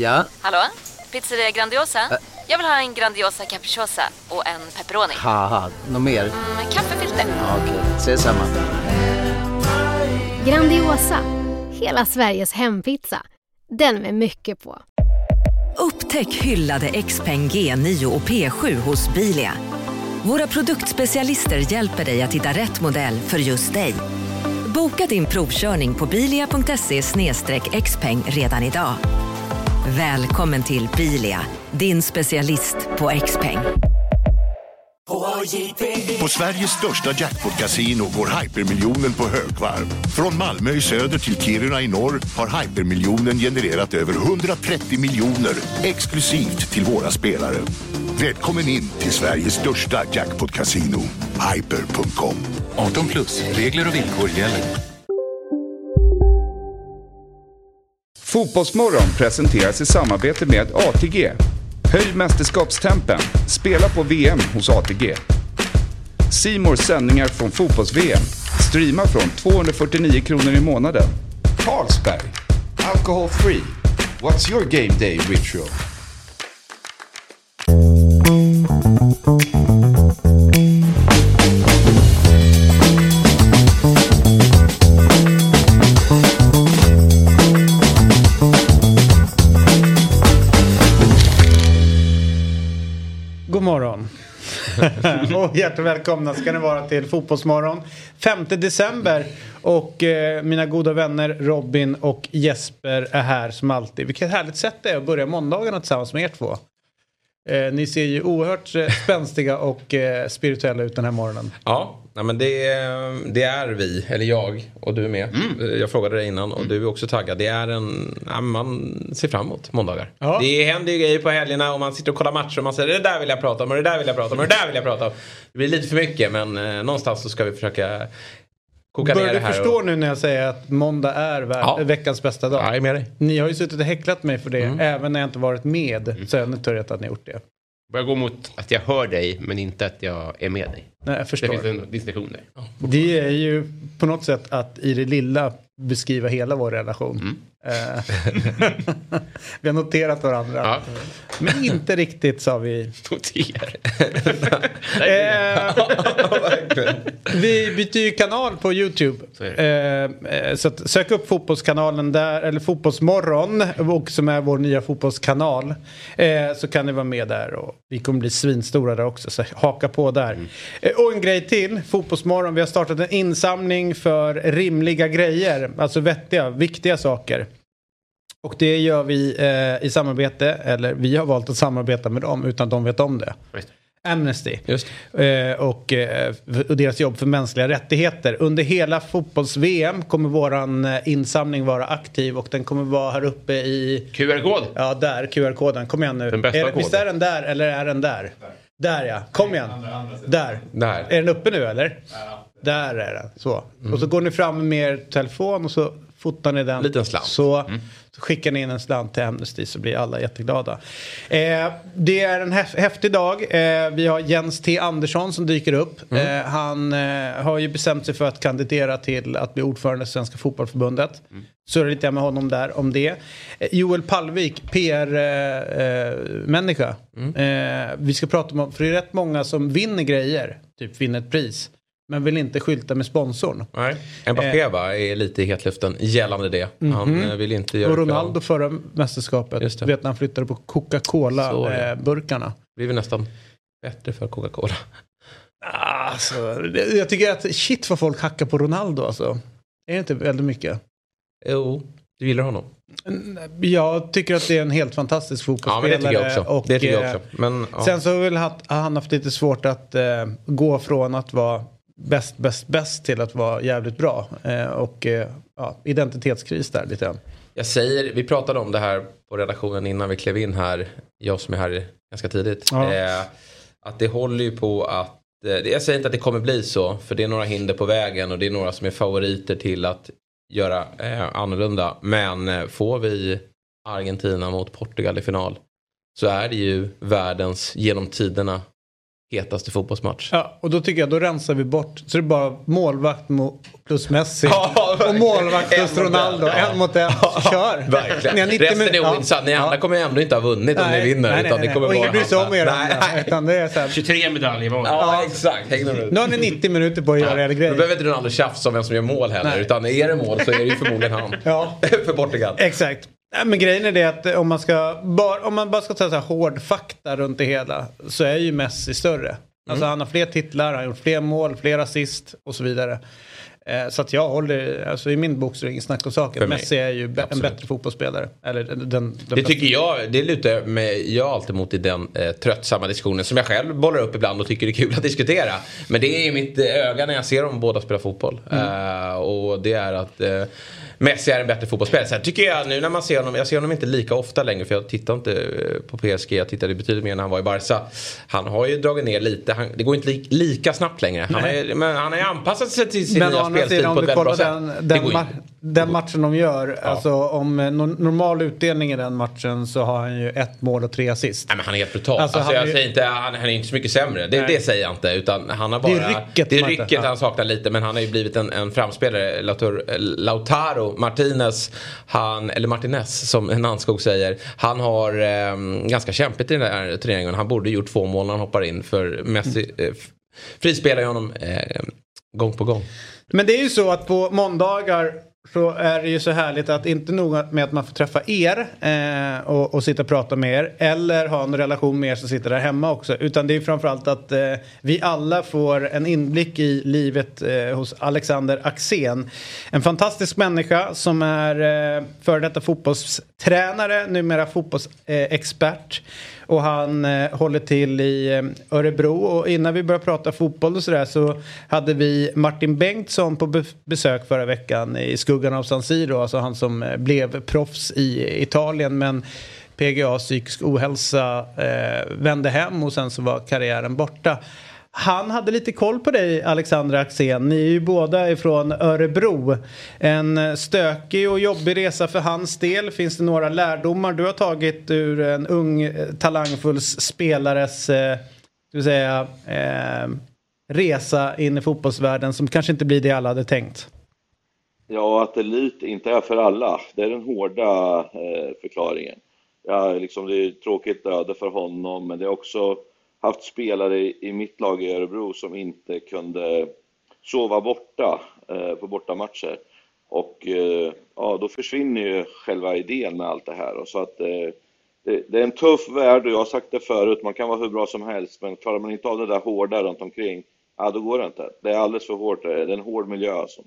Ja? Hallå? Pizzeria Grandiosa? Jag vill ha en Grandiosa capriciosa och en pepperoni. Haha, något mer? Kaffefilter. Ja, okej, ses samma. Grandiosa, hela Sveriges hempizza. Den med mycket på. Upptäck hyllade XPeng G9 och P7 hos Bilia. Våra produktspecialister hjälper dig att hitta rätt modell för just dig. Boka din provkörning på bilia.se/xpeng redan idag. Välkommen till Bilia, din specialist på XPeng. På Sveriges största jackpot-casino går hypermiljonen på högvarv. Från Malmö i söder till Kiruna i norr har hypermiljonen genererat över 130 miljoner exklusivt till våra spelare. Välkommen in till Sveriges största jackpot-casino, hyper.com. 18+, regler och villkor gäller. Fotbollsmorgon presenteras i samarbete med ATG. Höj mästerskapstempen. Spela på VM hos ATG. C More sändningar från fotbolls-VM. Streama från 249 kronor i månaden. Carlsberg. Alcohol free. What's your game day ritual? God morgon. Och hjärtligt välkomna ska ni vara till Fotbollsmorgon 5 december. Och mina goda vänner Robin och Jesper är här som alltid. Vilket härligt sätt det är att börja måndagarna tillsammans med er två. Ni ser ju oerhört spänstiga och spirituella ut den här morgonen. Ja, men det är vi, eller jag och du är med. Jag frågade dig innan och du är också taggad. Det är man ser fram emot måndagar. Ja. Det händer ju grejer på helgerna och man sitter och kollar matcher och man säger det där vill jag prata om och det där vill jag prata om och det där vill jag prata om. Det blir lite för mycket, men någonstans så ska vi försöka koka ner det här. Börjar du förstå nu när jag säger att måndag är veckans bästa dag? Ja, jag är med dig. Ni har ju suttit och häcklat mig för det. Även när jag inte varit med så har jag inte törjat att ni gjort det. Börjar gå mot att jag hör dig men inte att jag är med dig. Nej, jag förstår. Det finns en distinktion där. Det är ju på något sätt att i det lilla beskriva hela vår relation. Vi har noterat varandra. Ja. Men inte riktigt sa vi. Vi byter ju kanal på YouTube. Så att sök upp fotbollskanalen där, eller Fotbollsmorgon, och som är vår nya fotbollskanal. Så kan ni vara med där och vi kommer bli svinstora där också. Så haka på där. Och en grej till, Fotbollsmorgon. Vi har startat en insamling för rimliga grejer. Alltså vettiga, viktiga saker. Och det gör vi i samarbete, eller vi har valt att samarbeta med dem utan att de vet om det. Amnesty. Och deras jobb för mänskliga rättigheter. Under hela fotbolls-VM kommer våran insamling vara aktiv och den kommer vara här uppe i QR-kod. Ja, där, QR-koden. Kom igen nu. Visst är den där eller är den där? Där ja, kom igen. Där. Är den uppe nu eller? Där är den. Så. Och så går ni fram med er telefon och så fotar ni den. Liten slant. Så skickar ni in en slant till Amnesty så blir alla jätteglada. Det är en häftig dag. Vi har Jens T. Andersson som dyker upp. Han har ju bestämt sig för att kandidera till att bli ordförande i Svenska fotbollförbundet. Så är det lite med honom där om det. Joel Pallvik, PR-människa. Vi ska prata om, för det är rätt många som vinner grejer. Typ vinner ett pris. Men vill inte skylta med sponsorn. Nej. Mbappé är lite i hetluften gällande det. Han vill inte göra. Och Ronaldo förra mästerskapet. Vet när han flyttade på Coca-Cola-burkarna. Blir vi nästan bättre för Coca-Cola. Alltså, jag tycker att shit vad folk hackar på Ronaldo. Alltså. Är det inte väldigt mycket? Jo, du gillar honom. Jag tycker att det är en helt fantastisk fotbollsspelare. Ja, men det tycker jag också. Och, det tycker jag också. Men, sen så vill han haft lite svårt att gå från att vara bäst till att vara jävligt bra. Och identitetskris där lite grann. Jag säger, vi pratade om det här på redaktionen innan vi klev in här. Jag som är här ganska tidigt. Att det håller ju på att jag säger inte att det kommer bli så. För det är några hinder på vägen. Och det är några som är favoriter till att göra annorlunda. Men får vi Argentina mot Portugal i final så är det ju världens genom tiderna hetaste fotbollsmatch. Ja, och då tycker jag, då rensar vi bort. Så det är bara målvakt plus Messi. Och målvakt plus Ronaldo. En mot en. Kör. Verkligen. Resten är ointressant. Ni andra kommer ändå inte ha vunnit om ni vinner. Utan det kommer och ingen bryr sig om er. Utan det är så här. 23 medaljer var det. Ja, exakt. Nu har ni 90 minuter på att göra era grejer. Då behöver inte Ronaldo tjafsa om vem som gör mål heller. Utan är det mål så är det ju förmodligen han. För Portugal. Exakt. Men grejen är det att om man bara ska ta så här hård fakta runt det hela, så är ju Messi större. Alltså han har fler titlar, han har gjort fler mål, fler assist och så vidare. Så att jag håller, alltså i min bok så är det ingen snack om saken. Messi är ju en bättre fotbollsspelare. Eller den det tycker jag, det lutar med, jag är alltid emot i den tröttsamma diskussionen som jag själv bollar upp ibland och tycker det är kul att diskutera. Men det är ju mitt öga när jag ser dem båda spela fotboll. Och det är att Messi är en bättre fotbollsspelare. Sen tycker jag nu när man ser honom, jag ser honom inte lika ofta längre för jag tittar inte på PSG, jag tittade betydligt mer när han var i Barca. Han har ju dragit ner lite, det går inte lika snabbt längre. Men han har ju anpassat sig till sin nya spelstil på ett väldigt bra sätt. Den matchen de gör, alltså om normal utdelning i den matchen så har han ju 1 mål och 3 assist. Nej, men han är helt brutal. Alltså jag säger inte, han är inte så mycket sämre. Det säger jag inte, utan han har bara... Det är rycket han saknar lite, men han har ju blivit en framspelare. Lautaro Martinez, eller Martinez som Nanskog säger, han har ganska kämpigt i den här turneringen. Han borde gjort 2 mål när han hoppar in, för Messi frispelar honom gång på gång. Men det är ju så att på måndagar så är det ju så härligt att inte nog med att man får träffa er och sitta och prata med er eller ha en relation med er som sitter där hemma också, utan det är framförallt att vi alla får en inblick i livet hos Alexander Axén. En fantastisk människa som är före detta fotbollstränare, numera fotbollsexpert. Och han håller till i Örebro. Och innan vi började prata fotboll och sådär så hade vi Martin Bengtsson på besök förra veckan i skuggan av San Siro. Alltså han som blev proffs i Italien, men PGA psykisk ohälsa vände hem och sen så var karriären borta. Han hade lite koll på dig, Alexander Axén. Ni är ju båda ifrån Örebro. En stökig och jobbig resa för hans del. Finns det några lärdomar du har tagit ur en ung talangfull spelares resa in i fotbollsvärlden som kanske inte blir det alla hade tänkt? Ja, att elit inte är för alla. Det är den hårda förklaringen. Ja, liksom, det är tråkigt öde för honom, men det är också haft spelare i mitt lag i Örebro som inte kunde sova borta på bortamatcher. Och då försvinner ju själva idén med allt det här. Och så att det är en tuff värld, och jag har sagt det förut, man kan vara hur bra som helst, men klarar man inte av det där hårda runt omkring, då går det inte. Det är alldeles för hårt, det är en hård miljö alltså.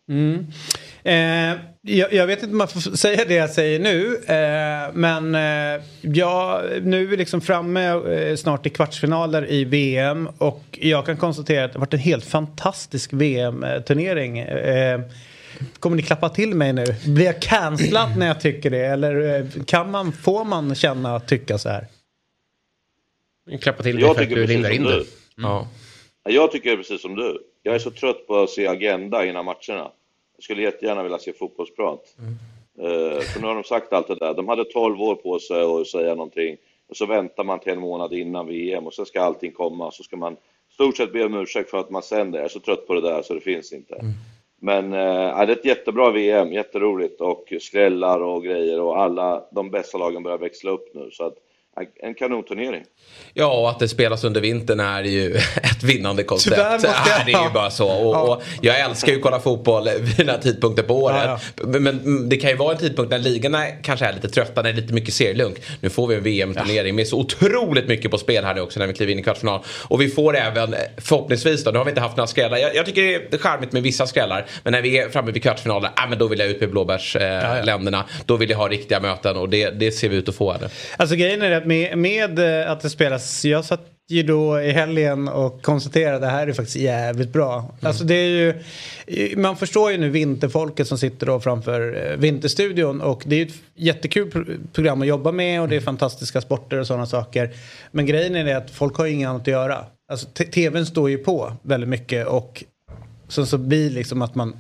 Jag vet inte om man får säga det jag säger nu, men nu är vi liksom framme snart i kvartsfinaler i VM, och jag kan konstatera att det har varit en helt fantastisk VM-turnering. Kommer ni klappa till mig nu? Blir jag cancellad när jag tycker det, eller får man känna och tycka så här? Klappa till dig för att du lindar in det. Ja. Jag tycker precis som du. Jag är så trött på att se agenda innan matcherna. Jag skulle jättegärna vilja se fotbollsprat. För nu har de sagt allt det där. De hade 12 år på sig att säga någonting. Och så väntar man till en månad innan VM. Och så ska allting komma. Så ska man stort sett be om ursäkt för att man sänder. Jag är så trött på det där så det finns inte. Men det är ett jättebra VM. Jätteroligt. Och skrällar och grejer. Och alla de bästa lagen börjar växla upp nu. Så att en kanonturnering. Ja, och att det spelas under vintern är ju ett vinnande koncept. Det är ju bara så. Och jag älskar ju att kolla fotboll vid den här tidpunkten på året. Men det kan ju vara en tidpunkt när ligorna kanske är lite trötta, när det är lite mycket serielunk. Nu får vi en VM-turnering med så otroligt mycket på spel här nu också när vi kliver in i kvartsfinal. Och vi får även, förhoppningsvis då, nu har vi inte haft några skrällar. Jag tycker det är charmigt med vissa skrällar. Men när vi är framme vid kvartsfinalen, men då vill jag ut med blåbärsländerna. Då vill jag ha riktiga möten, och det ser vi ut att få här nu. Alltså grejen är att med att det spelas, jag satt ju då i helgen och konstaterade att det här är faktiskt jävligt bra. Alltså det är ju, man förstår ju nu vinterfolket som sitter då framför vinterstudion, och det är ju ett jättekul program att jobba med, och det är fantastiska sporter och sådana saker. Men grejen är det att folk har ju inget annat att göra. Alltså tvn står ju på väldigt mycket, och så blir liksom att man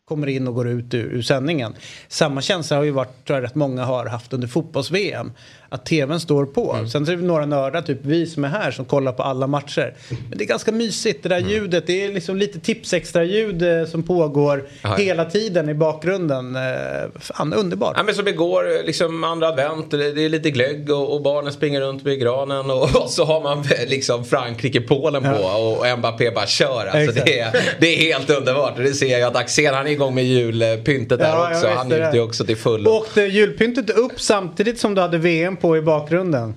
kommer in och går ut ur sändningen. Samma känsla har ju varit, tror jag, rätt många har haft under fotbolls-VM. Att tvn står på. Sen är det några nördar, typ vi som är här, som kollar på alla matcher. Men det är ganska mysigt, det där ljudet. Det är liksom lite tipsextra ljud som pågår hela tiden i bakgrunden. Fan, underbart. Ja, men så begår liksom andra advent, det är lite glögg och barnen springer runt med granen och så har man liksom Frankrike-Polen på och Mbappé bara kör. Alltså det är helt underbart. Det ser jag att Axel, han är igång med julpyntet där också. Han är ute också till full. Och julpyntet upp samtidigt som du hade VM på i bakgrunden.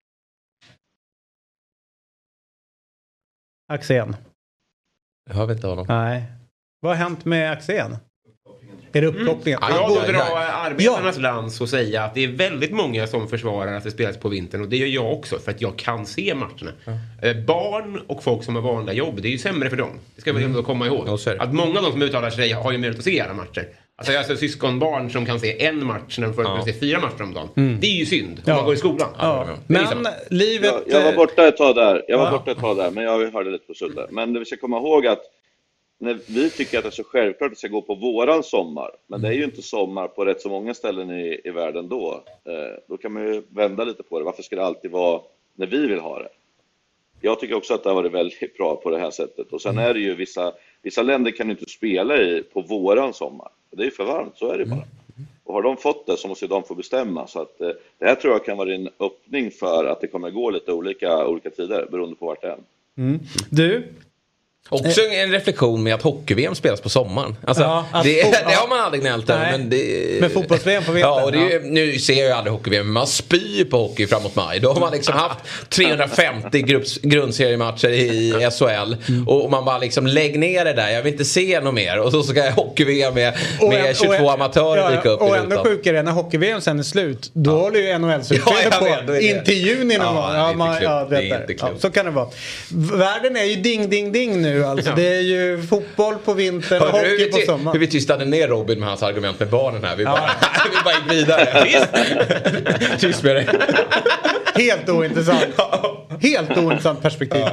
Axén. Jag hör inte honom. Nej. Vad har hänt med Axén? Är det uppkopplingen? Jag borde dra arbetarnas lans och säga att det är väldigt många som försvarar att det spelas på vintern. Och det gör jag också, för att jag kan se matcherna. Barn och folk som har vanliga jobb, det är ju sämre för dem. Det ska vi ändå komma ihåg. Att många av de som uttalar sig har ju möjlighet att se alla matcher. Alltså jag har syskonbarn som kan se en match när de får se 4 matcher om dagen. Det är ju synd om man går i skolan. Men livet... Jag var borta ett tag där. Men jag hörde lite på Sulle. Men vi ska komma ihåg att när vi tycker att det är så självklart att det ska gå på våran sommar. Men det är ju inte sommar på rätt så många ställen i världen då. Då kan man ju vända lite på det. Varför ska det alltid vara när vi vill ha det? Jag tycker också att det har varit väldigt bra på det här sättet. Och sen är det ju vissa länder kan inte spela på våran sommar. Det är ju för varmt, så är det bara. Och har de fått det så måste de få bestämma. Så att det här tror jag kan vara en öppning för att det kommer gå lite olika tider beroende på vart det är. Du? Också en reflektion med att hockey-VM spelas på sommaren. Alltså, det har man aldrig gnällt över. Men fotbolls-VM på vintern. Ja, och det är, nu ser jag ju aldrig hockey-VM, men man spyr på hockey framåt maj. Då har man liksom haft 350 grundseriematcher i SHL. Och man bara liksom, lägg ner det där. Jag vill inte se något mer. Och så ska hockey-VM med 22 amatörer dyka upp. Och ändå sjukare, när hockey-VM sen är slut, då håller ju NHL-slutspelet på. In till juni någon gång. Det är inte klokt. Så kan det vara. Världen är ju ding nu. Alltså, det är ju fotboll på vintern och hockey på sommaren. Hur vi tystade ner Robin med hans argument med barnen här. Vi bara gick vidare. Tyst med det. Helt ointressant. Helt ointressant perspektiv.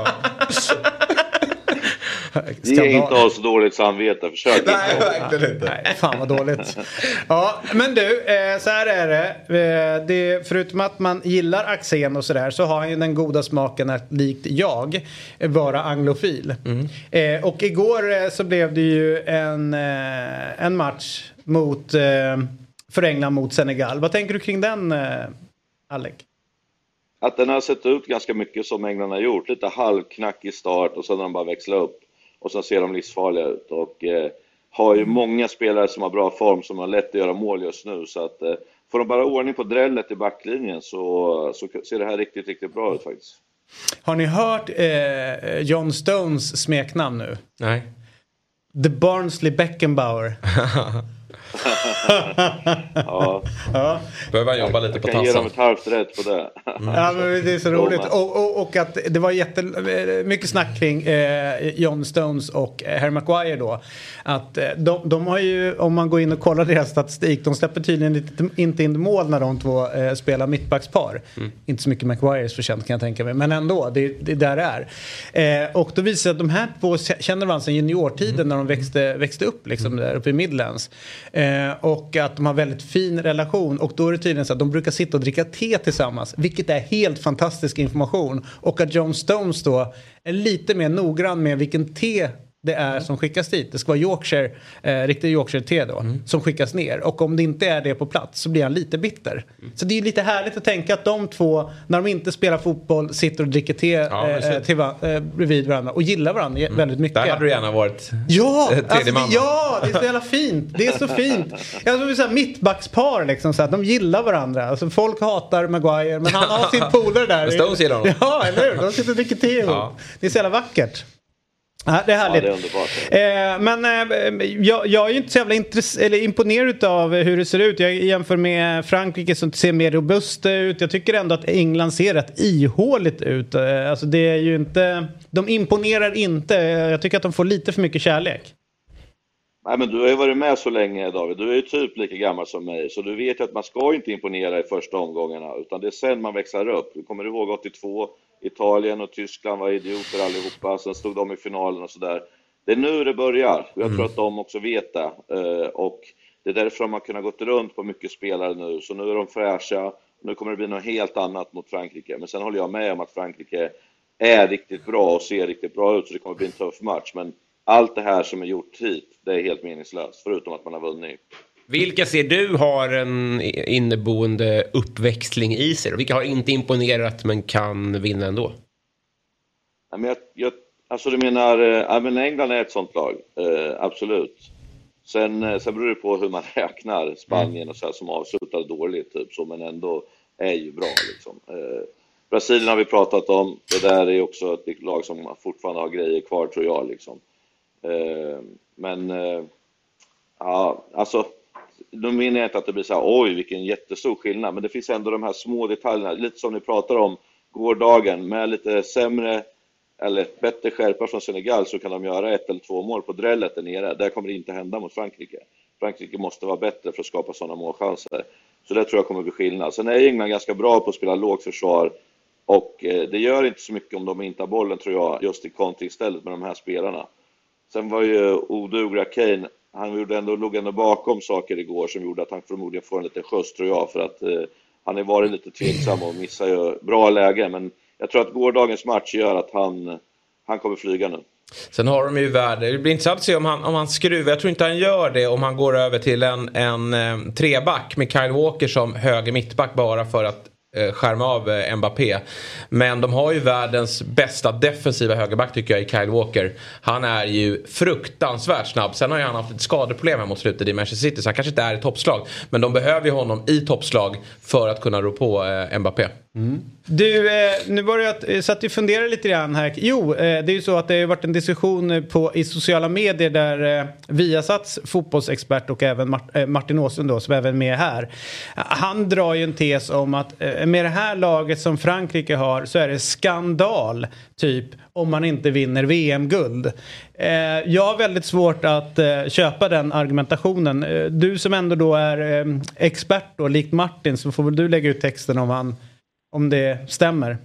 Det är inte ha så dåligt samvete. Försök. Nej, verkligen inte. Nej, fan vad dåligt. Ja, men du, så här är det. Förutom att man gillar Axén och sådär, så har han ju den goda smaken att likt jag vara anglofil. Och igår så blev det ju en match för England mot Senegal. Vad tänker du kring den, Alec? Att den har sett ut ganska mycket som England har gjort. Lite halvknackig start och sen har de bara växlat upp. Och sen ser de livsfarliga ut. Och har ju många spelare som har bra form, som har lätt att göra mål just nu. Så att får de bara ordning på drället i backlinjen så ser det här riktigt, riktigt bra ut faktiskt. Har ni hört John Stones smeknamn nu? Nej. The Barnsley Beckenbauer. Ja. Behöver man jobba lite på tassan. Jag kan ge dem ett halvt rätt på det. Ja, men det är så roligt. Och att det var mycket snack kring John Stones och Harry Maguire då. Att de har ju, om man går in och kollar deras statistik, de släpper tydligen inte in mål när de två spelar mittbackspar. Inte så mycket Maguires förtjänt kan jag tänka mig. Men ändå, det är där det är. Och då visar att de här två känner varandra sedan juniortiden när de växte upp liksom, där uppe i Midlands. Och att de har väldigt fin relation. Och då är det tydligen så att de brukar sitta och dricka te tillsammans. Vilket är helt fantastisk information. Och att John Stones då är lite mer noggrann med vilken te det är som skickas dit. Det ska vara Yorkshire, riktig Yorkshire-te då, som skickas ner. Och om det inte är det på plats så blir han lite bitter. Så det är lite härligt att tänka att de två, när de inte spelar fotboll, sitter och dricker te bredvid varandra och gillar varandra väldigt mycket. Där hade du gärna varit tredje man. Ja, det är så jävla fint. Det är så fint. Jag vill säga mittbackspar liksom, så att de gillar varandra. Alltså, folk hatar Maguire, men han har sin polare där. Stones gillar honom. Ja, eller hur? De sitter och dricker te ihop. Det är så jävla vackert. Ja, det är härligt. Ja, det är men jag är ju inte så jävla imponerad av hur det ser ut. Jag jämför med Frankrike som ser mer robust ut. Jag tycker ändå att England ser rätt ihåligt ut. Alltså det är ju inte, de imponerar inte. Jag tycker att de får lite för mycket kärlek. Nej, men du har ju varit med så länge, David. Du är ju typ lika gammal som mig. Så du vet ju att man ska inte imponera i första omgångarna. Utan det är sen man växlar upp. Du kommer ihåg 82, Italien och Tyskland var idioter allihopa. Sen stod de i finalen och sådär. det är nu det börjar. Jag tror att de också vet det. Och det är därför de har kunnat gått runt på mycket spelare nu. Så nu är de fräscha. Nu kommer det bli något helt annat mot Frankrike. Men sen håller jag med om att Frankrike är riktigt bra och ser riktigt bra ut. Så det kommer bli en tuff match. Men allt det här som är gjort hit, det är helt meningslöst. Förutom att man har vunnit. Vilka ser du har en inneboende uppväxling i sig? Och vilka har inte imponerat men kan vinna ändå? Ja, men alltså du menar, men England är ett sånt lag. Absolut. Sen beror det på hur man räknar Spanien och så här, som avslutar dåligt typ så, men ändå är ju bra liksom. Brasilien har vi pratat om. Det där är också ett lag som fortfarande har grejer kvar tror jag liksom. Ja, alltså då menar jag inte att det blir så här, oj vilken jättestor skillnad, men det finns ändå de här små detaljerna, lite som ni pratar om gårdagen, med lite sämre eller bättre skärpa från Senegal så kan de göra 1 eller 2 mål på drället där nere. Där kommer det inte hända mot Frankrike. Frankrike måste vara bättre för att skapa sådana målchanser. Så det tror jag kommer bli skillnad. Sen är England ganska bra på att spela lågt försvar. Och det gör inte så mycket om de inte har bollen tror jag, just i kontringsstället med de här spelarna. Sen var ju odugliga Kane, han låg ändå bakom saker igår som gjorde att han förmodligen får en liten skjuts tror jag. För att han har varit lite tveksam och missar ju bra läge. Men jag tror att gårdagens match gör att han kommer flyga nu. Sen har de ju värde. Det blir intressant att se om han skruvar. Jag tror inte han gör det om han går över till en treback med Kyle Walker som höger mittback bara för att skärma av Mbappé. Men de har ju världens bästa defensiva högerback tycker jag i Kyle Walker. Han är ju fruktansvärt snabb. Sen har ju han haft ett skadeproblem här mot slutet i Manchester City så han kanske inte är i toppslag. Men de behöver ju honom i toppslag för att kunna rå på Mbappé. Du, nu var det att satt och funderade lite grann här. Jo, det är ju så att det har varit en diskussion i sociala medier där Viasats fotbollsexpert och även Martin Åslund då, som även är med här. Han drar ju en tes om att med det här laget som Frankrike har så är det skandal typ om man inte vinner VM-guld. Jag har väldigt svårt att köpa den argumentationen. Du som ändå då är expert då, likt Martin, så får väl du lägga ut texten om det stämmer.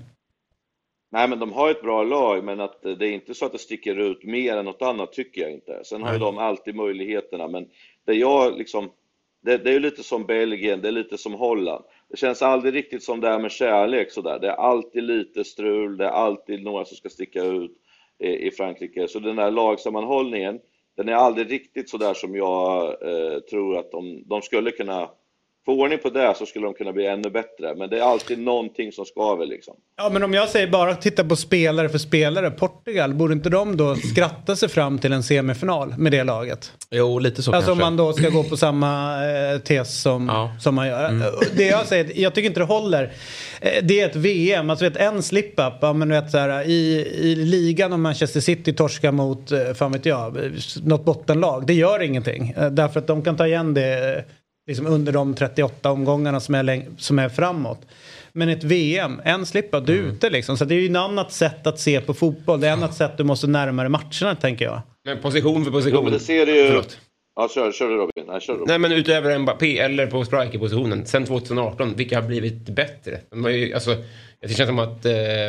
Nej, men de har ett bra lag, men att det är inte så att det sticker ut mer än något annat tycker jag inte. Sen har ju de alltid möjligheterna, men det jag liksom, det är ju lite som Belgien, det är lite som Holland. Det känns aldrig riktigt som det är med kärlek sådär. Det är alltid lite strul, det är alltid några som ska sticka ut i Frankrike. Så den där lagsammanhållningen, den är aldrig riktigt sådär som jag tror att de skulle kunna få ordning på det, så skulle de kunna bli ännu bättre. Men det är alltid någonting som skaver liksom. Ja, men om jag säger bara titta på spelare för spelare, Portugal, borde inte de då skratta sig fram till en semifinal med det laget? Jo, lite så alltså kanske. Om man då ska gå på samma tes som man gör. Det jag säger, jag tycker inte det håller. Det är ett VM, alltså en slip-up, ja, men vet, så här, i ligan om Manchester City torskar mot, fan vet jag, något bottenlag. Det gör ingenting. Därför att de kan ta igen det liksom under de 38 omgångarna som är framåt. Men ett VM, en slippa du ute liksom. Så det är ju ett annat sätt att se på fotboll. Det är ett annat sätt du måste närmare matcherna, tänker jag. Men position för position. Jo, men det ser du ju. Förlåt. Ja, kör du Robin. Nej, men utöver Mbappé eller på strikerpositionen sen 2018, vilka har blivit bättre? De har ju, alltså, jag tycker som att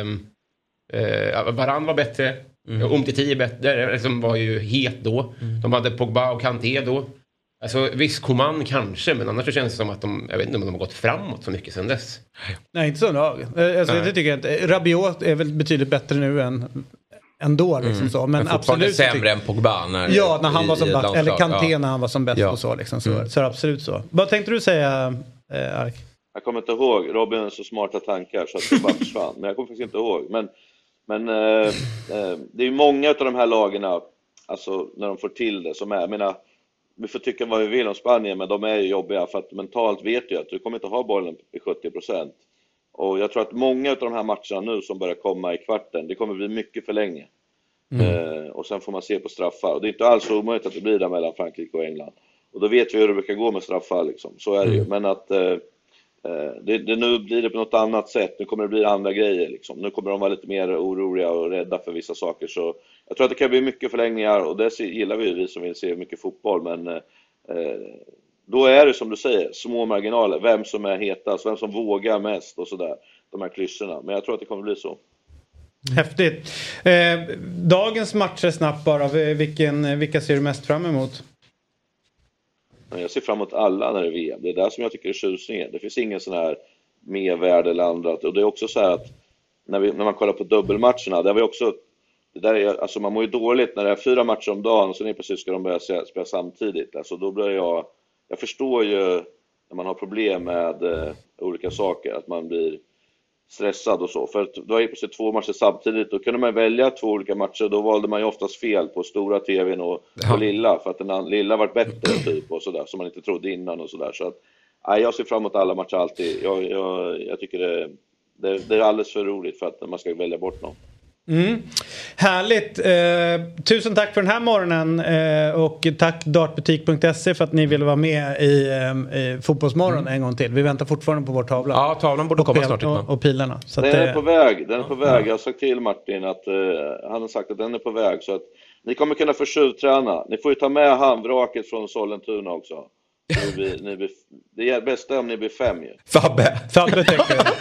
Varane var bättre. Umtiti är bättre, som var ju het då. De hade Pogba och Kanté då. Alltså visst, Coman kanske, men annars så känns det som att jag vet inte om de har gått framåt så mycket sedan dess. Nej, inte så. Alltså, det tycker jag inte. Rabiot är väl betydligt bättre nu än då liksom så. Men absolut sämre än Pogba när han var som bäst, eller Kanté när han var som bäst och så liksom. Så är det absolut så. Vad tänkte du säga, Ark? Jag kommer inte ihåg. Robin har så smarta tankar så att det bara försvann. Men jag kommer faktiskt inte ihåg. Men det är ju många av de här lagarna, alltså när de får till det, som är, jag menar, vi får tycka vad vi vill om Spanien, men de är ju jobbiga för att mentalt vet jag att du kommer inte ha bollen i 70%. Och jag tror att många av de här matcherna nu som börjar komma i kvarten, det kommer bli mycket för länge. Och sen får man se på straffar. Och det är inte alls omöjligt att det blir där mellan Frankrike och England. Och då vet vi hur det brukar gå med straffar liksom. Så är det ju. Men att nu blir det på något annat sätt. Nu kommer det bli andra grejer liksom. Nu kommer de vara lite mer oroliga och rädda för vissa saker. Så jag tror att det kan bli mycket förlängningar. Och det gillar vi som vill se mycket fotboll. Men då är det som du säger, små marginaler. Vem som är hetast, vem som vågar mest och sådär. De här klyschorna. Men jag tror att det kommer bli så. Häftigt. Dagens matcher snabbt bara. Vilka ser du mest fram emot? Jag ser fram emot alla när det är VM. Det är där som jag tycker är tjusningen. Det finns ingen sån här mervärde eller annat. Och det är också så här att när man kollar på dubbelmatcherna, där vi också, det där är, alltså man mår ju dåligt när det är 4 matcher om dagen och sen precis ska de börja spela samtidigt. Alltså då blir jag förstår ju när man har problem med olika saker att man blir stressad och så. För att då är det precis 2 matcher samtidigt. Då kunde man välja 2 olika matcher. Då valde man ju oftast fel på stora tvn och lilla. För att den lilla varit bättre typ och sådär. Som man inte trodde innan och sådär. Så att jag ser fram emot alla matcher alltid. Jag tycker det är alldeles för roligt för att man ska välja bort någon. Härligt. Tusen tack för den här morgonen och tack dartbutik.se för att ni ville vara med i Fotbollsmorgon en gång till. Vi väntar fortfarande på vår tavla. Ja, tavlan borde komma snart. Och pilarna. Så den är på väg. Den är på väg. Jag har sagt till Martin att han har sagt att den är på väg. Så att ni kommer kunna få tjuvträna. Ni får ju ta med handvraket från Sollentuna också. Det är bästa om ni blir 5 ju. Fabbe tänker jag.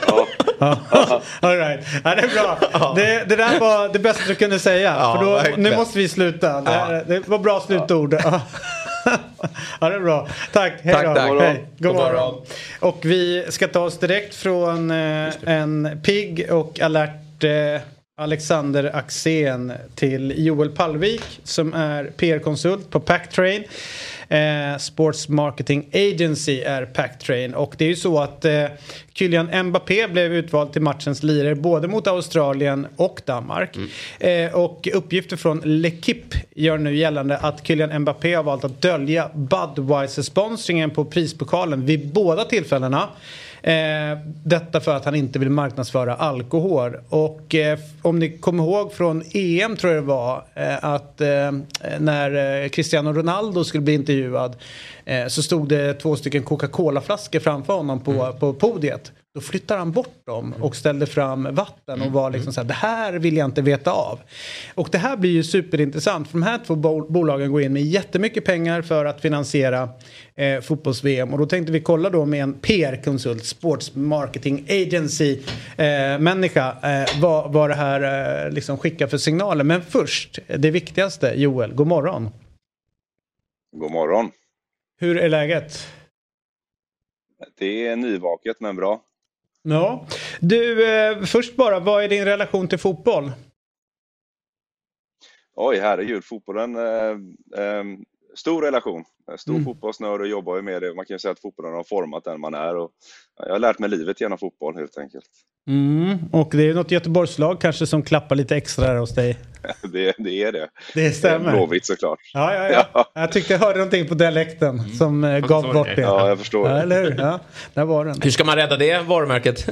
All right. Ja, det är bra. Det där var det bästa du kunde säga. För nu måste vi sluta. Det var bra slutord. Ja, det är bra. Tack. Hej då. Tack. Hej. God morgon. Och vi ska ta oss direkt från en pigg och alert Alexander Axén till Joel Pallvik som är PR-konsult på Packtrain. Sports Marketing Agency är Packtrain. Och det är ju så att Kylian Mbappé blev utvald till matchens lirare både mot Australien och Danmark. Och uppgifter från L'Equipe gör nu gällande att Kylian Mbappé har valt att dölja Budweiser-sponsringen på prispokalen vid båda tillfällena. Detta för att han inte vill marknadsföra alkohol. Och om ni kommer ihåg från EM tror jag det var att när Cristiano Ronaldo skulle bli intervjuad så stod det 2 stycken Coca-Cola-flaskor framför honom på podiet. Då flyttade han bort dem och ställde fram vatten och var liksom så här, det här vill jag inte veta av. Och det här blir ju superintressant för de här 2 bolagen går in med jättemycket pengar för att finansiera fotbolls-VM. Och då tänkte vi kolla då med en PR-konsult, Sports Marketing Agency människa vad det här liksom skickar för signaler. Men först, det viktigaste, Joel, god morgon. God morgon. Hur är läget? Det är nyvaket men bra. Ja. Du, först bara, vad är din relation till fotboll? Oj, herregud, fotbollen stor relation. Stor fotbollsnörd och jobbar ju med det. Man kan ju säga att fotbollen har format den man är. Och jag har lärt mig livet genom fotboll helt enkelt. Och det är något Göteborgslag kanske som klappar lite extra där hos dig. Det är det. Det stämmer. Blåvitt såklart. Ja. Jag tyckte jag hörde någonting på dialekten som gav bort det. Ja, jag förstår. Ja, eller hur? Ja, där var den. Hur ska man rädda det varumärket?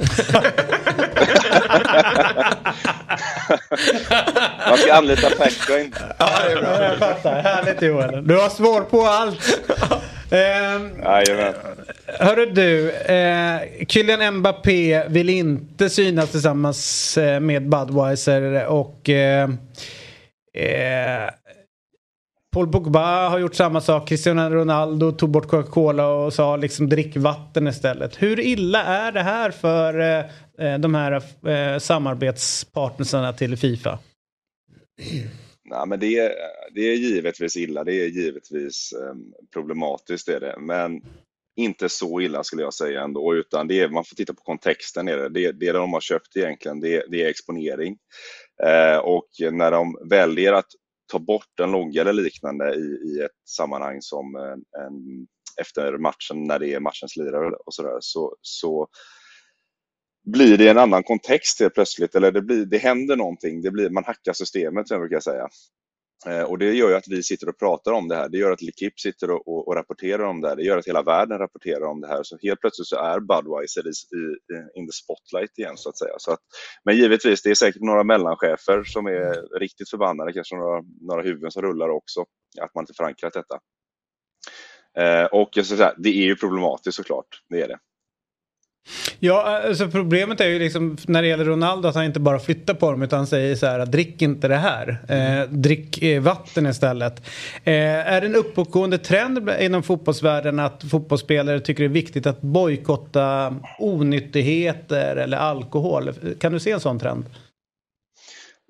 Man ska anlita Packtrain. Ja, det är bra. Jag fattar. Härligt Joel. Du har svår på allt. Hörru du, Kylian Mbappé vill inte synas tillsammans med Budweiser och Paul Pogba har gjort samma sak. Cristiano Ronaldo tog bort Coca-Cola och sa liksom drick vatten istället. Hur illa är det här för de här samarbetspartnerserna till FIFA? Nej, men det är givetvis illa. Det är givetvis problematiskt är det. Men inte så illa skulle jag säga ändå. Utan man får titta på kontexten. Det de har köpt egentligen det är exponering. Och när de väljer att ta bort en logga eller liknande i ett sammanhang som efter matchen när det är matchens lirare och sådär så blir det en annan kontext helt plötsligt, eller det händer någonting, man hackar systemet som jag brukar säga. Och det gör ju att vi sitter och pratar om det här, det gör att L'Equipe sitter och rapporterar om det här, det gör att hela världen rapporterar om det här, så helt plötsligt så är Budweiser in the spotlight igen så att säga. Men givetvis, det är säkert några mellanchefer som är riktigt förbannade, kanske några huvuden som rullar också, att man inte förankrat detta. Och jag ska säga, det är ju problematiskt såklart, det är det. Ja, alltså problemet är ju liksom när det gäller Ronaldo att han inte bara flyttar på dem utan han säger så här, drick inte det här, drick vatten istället. Är det en uppåtgående trend inom fotbollsvärlden att fotbollsspelare tycker det är viktigt att bojkotta onyttigheter eller alkohol? Kan du se en sån trend?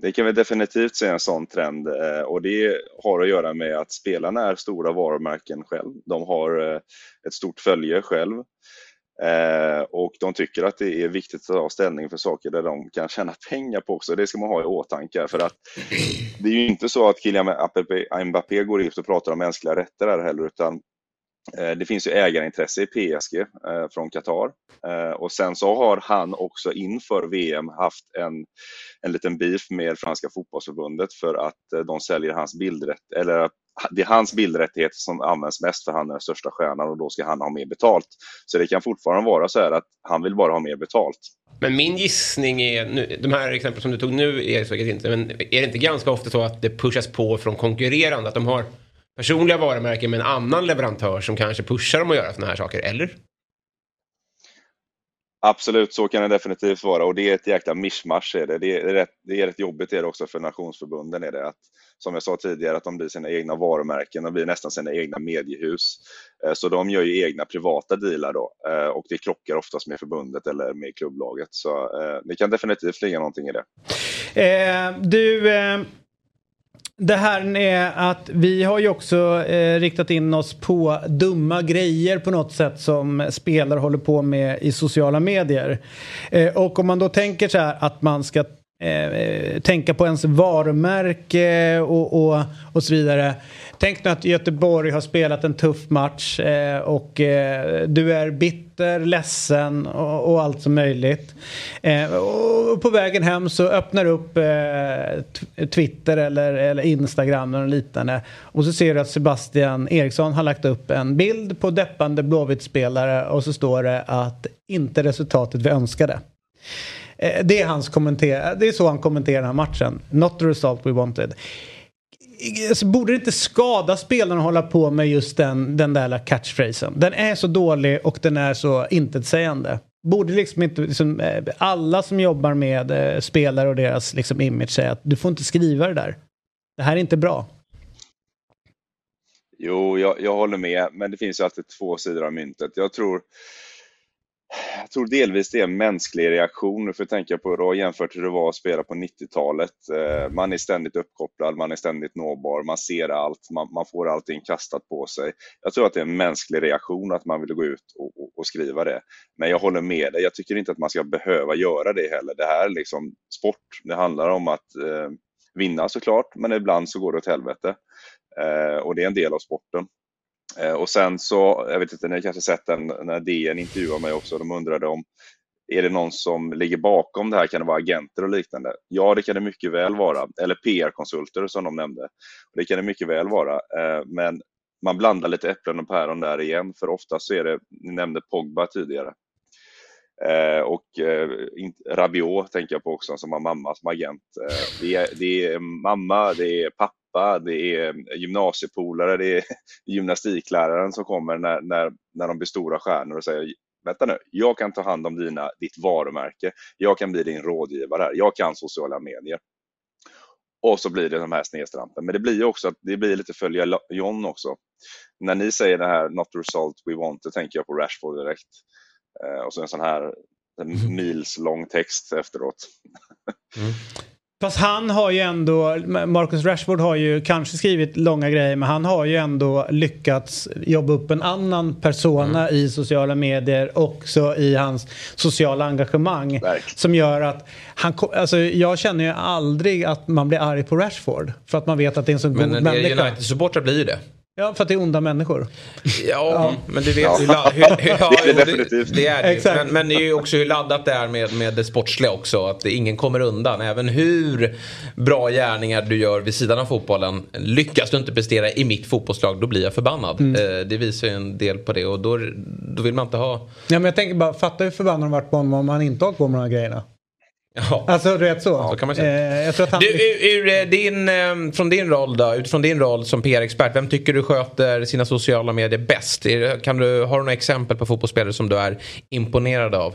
Det kan vi definitivt se en sån trend, och det har att göra med att spelarna är stora varumärken själv. De har ett stort följe själv, och de tycker att det är viktigt att ta ställning för saker där de kan tjäna pengar på också. Det ska man ha i åtanke, för att det är ju inte så att Kylian Mbappé går ut och pratar om mänskliga rätter här heller, utan det finns ju ägarintresse i PSG från Qatar, och sen så har han också inför VM haft en liten beef med franska fotbollsförbundet för att de säljer hans bildrätt, eller det är hans bildrättigheter som används mest, för han är den största stjärnan och då ska han ha mer betalt. Så det kan fortfarande vara så här att han vill bara ha mer betalt. Men min gissning är, nu, de här exempel som du tog nu är säkert inte, men är det inte ganska ofta så att det pushas på från konkurrerande, att de har personliga varumärken med en annan leverantör som kanske pushar dem att göra såna här saker, eller? Absolut, så kan det definitivt vara, och det är ett jäkla mischmasch. Det är rätt jobbigt det också för nationsförbunden, är det att, som jag sa tidigare, att de blir sina egna varumärken, de blir nästan sina egna mediehus. Så de gör ju egna privata dealar då, och det krockar oftast med förbundet eller med klubblaget. Så det kan definitivt ligga någonting i det. Det här är att vi har ju också riktat in oss på dumma grejer på något sätt som spelare håller på med i sociala medier. Och om man då tänker så här att man ska tänka på ens varumärke och så vidare. Tänk nu att Göteborg har spelat en tuff match och du är bitter, ledsen och allt som möjligt. Och på vägen hem så öppnar du upp Twitter eller Instagram eller liknande. Och så ser du att Sebastian Eriksson har lagt upp en bild på deppande Blåvitt-spelare och så står det att inte resultatet vi önskade. Det är hans kommentar. Det är så han kommenterar den här matchen. Not the result we wanted. Så borde det inte skada spelarna att hålla på med just den där catchphrasen. Den är så dålig och den är så intetsägande. Borde liksom inte liksom, alla som jobbar med spelare och deras liksom image säga att du får inte skriva det där. Det här är inte bra. Jo, jag håller med, men det finns ju alltid två sidor av myntet. Jag tror delvis det är en mänsklig reaktion, för att tänka på då, jämfört hur det var att spela på 90-talet. Man är ständigt uppkopplad, man är ständigt nåbar, man ser allt, man får allting kastat på sig. Jag tror att det är en mänsklig reaktion att man vill gå ut och skriva det. Men jag håller med dig, jag tycker inte att man ska behöva göra det heller. Det här är liksom sport, det handlar om att vinna såklart, men ibland så går det åt helvete. Och det är en del av sporten. Och sen så, jag vet inte, ni har kanske sett den när DN intervjuar mig också, de undrade om är det någon som ligger bakom det här, kan det vara agenter och liknande? Ja, det kan det mycket väl vara, eller PR-konsulter som de nämnde. Det kan det mycket väl vara, men man blandar lite äpplen och päron där igen, för ofta så är det, ni nämnde Pogba tidigare. Och Rabiot tänker jag på också, som har mamma som agent. Det är mamma, det är pappa, det är gymnasiepolare, det är gymnastikläraren som kommer när de blir stora stjärnor och säger: vänta nu, jag kan ta hand om ditt varumärke, jag kan bli din rådgivare här, jag kan sociala medier. Och så blir det de här snedstrampen. Men det blir ju också att det blir lite följa John också. När ni säger det här not the result we want, då tänker jag på Rashford direkt. Och så en sån här milslång text efteråt. Fast han har ju ändå, Marcus Rashford har ju kanske skrivit långa grejer, men han har ju ändå lyckats jobba upp en annan persona i sociala medier, också i hans sociala engagemang. Som gör att alltså jag känner ju aldrig att man blir arg på Rashford, för att man vet att det är en så god människa. Men United-supportrar blir ju det. Ja, för att det är onda människor. Ja. Men du vet det är det. Men det är ju också hur laddat det är med det sportsliga också. Att ingen kommer undan. Även hur bra gärningar du gör vid sidan av fotbollen, lyckas du inte prestera i mitt fotbollslag, då blir jag förbannad. Det visar ju en del på det. Och då vill man inte ha... Ja, men jag tänker bara, fatta hur förbannad de varit på honom om man inte har på med de här grejerna. Ja. Alltså du vet så. Ja, kan man säga. Jag tror att han... Från din roll då, utifrån din roll som PR-expert, vem tycker du sköter sina sociala medier bäst? Har du några exempel på fotbollsspelare som du är imponerad av?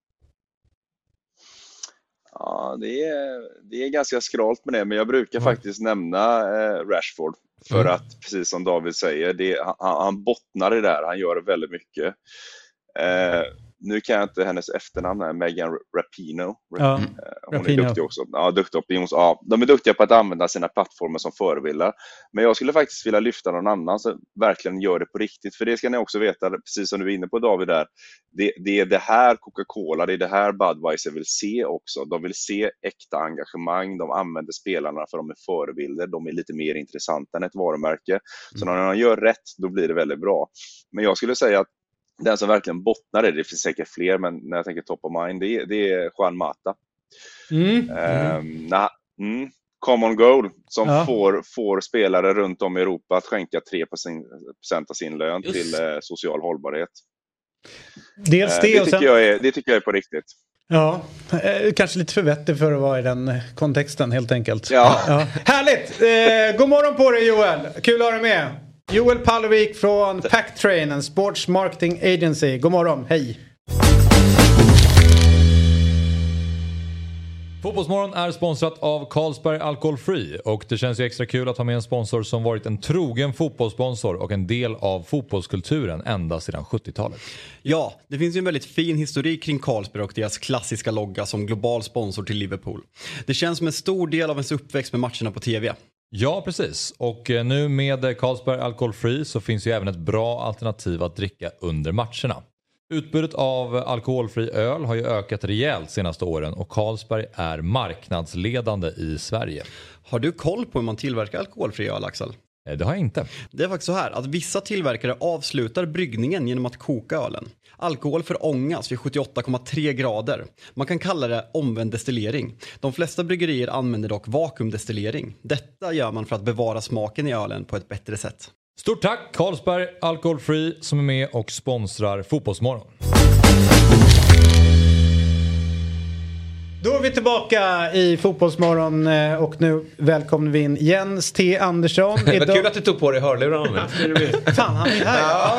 Ja, det är ganska skralt med det, men jag brukar faktiskt nämna Rashford. För att, precis som David säger, han bottnar i det där, han gör väldigt mycket. nu kan jag inte hennes efternamn här, Megan Rapinoe. Ja, hon är duktig också. Ja, duktig opinions. Ja, de är duktiga på att använda sina plattformar som förebilder. Men jag skulle faktiskt vilja lyfta någon annan som verkligen gör det på riktigt. För det ska ni också veta, precis som du är inne på David där. Det är det här Coca-Cola, det är det här Budweiser vill se också. De vill se äkta engagemang. De använder spelarna för de är förebilder. De är lite mer intressanta än ett varumärke. Så när de gör rätt, då blir det väldigt bra. Men jag skulle säga att den som verkligen bottnar det finns säkert fler, men när jag tänker top of mind, det är Juan Mata. Common goal som får spelare runt om i Europa att skänka 3% av sin lön till social hållbarhet. Dels det tycker jag är på riktigt. Ja, kanske lite för vettig för att vara i den kontexten helt enkelt. Ja. Härligt! God morgon på dig Joel, kul att ha dig med. Joel Pallovik från Packtrain, en sports marketing agency. God morgon, hej! Fotbollsmorgon är sponsrat av Carlsberg Alcohol Free och det känns ju extra kul att ha med en sponsor som varit en trogen fotbollssponsor och en del av fotbollskulturen ända sedan 70-talet. Ja, det finns ju en väldigt fin historik kring Carlsberg och deras klassiska logga som global sponsor till Liverpool. Det känns som en stor del av ens uppväxt med matcherna på tv. Ja, precis. Och nu med Carlsberg Alcohol Free så finns ju även ett bra alternativ att dricka under matcherna. Utbudet av alkoholfri öl har ju ökat rejält senaste åren och Carlsberg är marknadsledande i Sverige. Har du koll på hur man tillverkar alkoholfri öl, Axel? Det har jag inte. Det är faktiskt så här att vissa tillverkare avslutar bryggningen genom att koka ölen. Alkohol förångas vid 78,3 grader. Man kan kalla det omvänd destillering. De flesta bryggerier använder dock vakuumdestillering. Detta gör man för att bevara smaken i ölen på ett bättre sätt. Stort tack Carlsberg Alcohol Free som är med och sponsrar Fotbollsmorgon. Då är vi tillbaka i Fotbollsmorgon och nu välkomnar vi in Jens T. Andersson. Det var kul att du tog på dig hörlurarna. Fan, han är här.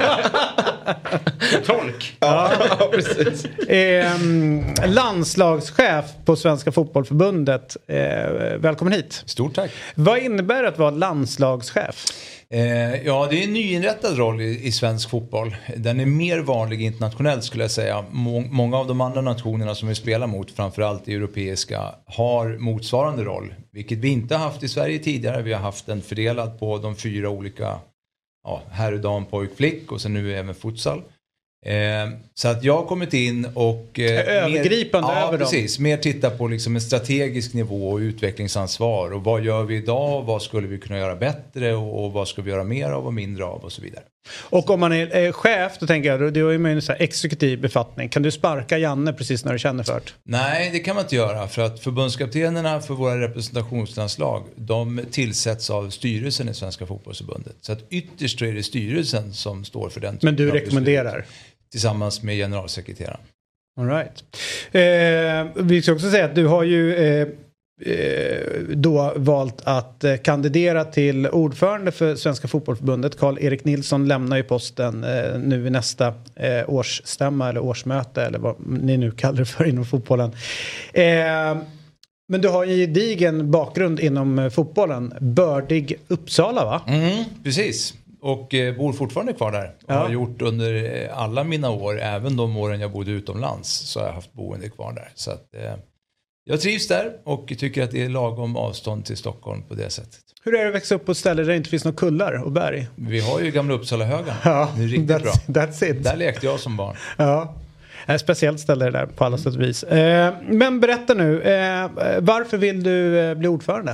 Tolk. Ja, precis. Landslagschef på Svenska Fotbollförbundet. Välkommen hit. Stort tack. Vad innebär det att vara landslagschef? Ja, det är en nyinrättad roll i svensk fotboll. Den är mer vanlig internationellt skulle jag säga. Många av de andra nationerna som vi spelar mot, framförallt europeiska, har motsvarande roll. Vilket vi inte har haft i Sverige tidigare. Vi har haft den fördelad på de 4 olika herr och dam, pojk, flick och sen nu även futsal. Så att jag har kommit in och övergripande över dem. Precis, mer titta på liksom en strategisk nivå och utvecklingsansvar och vad gör vi idag, vad skulle vi kunna göra bättre och vad ska vi göra mer av och mindre av och så vidare. Och om man är chef, då tänker jag, du har ju en exekutiv befattning. Kan du sparka Janne precis när du känner för det? Nej, det kan man inte göra, för att förbundskaptenerna för våra representationslandslag, de tillsätts av styrelsen i Svenska Fotbollförbundet. Så att ytterst är det styrelsen som står för den. Men du rekommenderar? Tillsammans med generalsekreteraren. All right. Vi ska också säga att du har ju då valt att kandidera till ordförande för Svenska Fotbollförbundet. Karl-Erik Nilsson lämnar ju posten nu i nästa årsstämma eller årsmöte eller vad ni nu kallar det för inom fotbollen. Men du har ju gedigen bakgrund inom fotbollen. Bördig Uppsala, va? Precis. Och bor fortfarande kvar där. Och har gjort under alla mina år, även de åren jag bodde utomlands, så har jag haft boende kvar där. Så att jag trivs där och tycker att det är lagom avstånd till Stockholm på det sättet. Hur är det att växa upp på ett ställe där det inte finns några kullar och berg? Vi har ju gamla Uppsalahögen. Ja, det är riktigt bra. That's it. Där lekte jag som barn. Ja, ett speciellt ställe där på alla sätt och vis. Men berätta nu, varför vill du bli ordförande?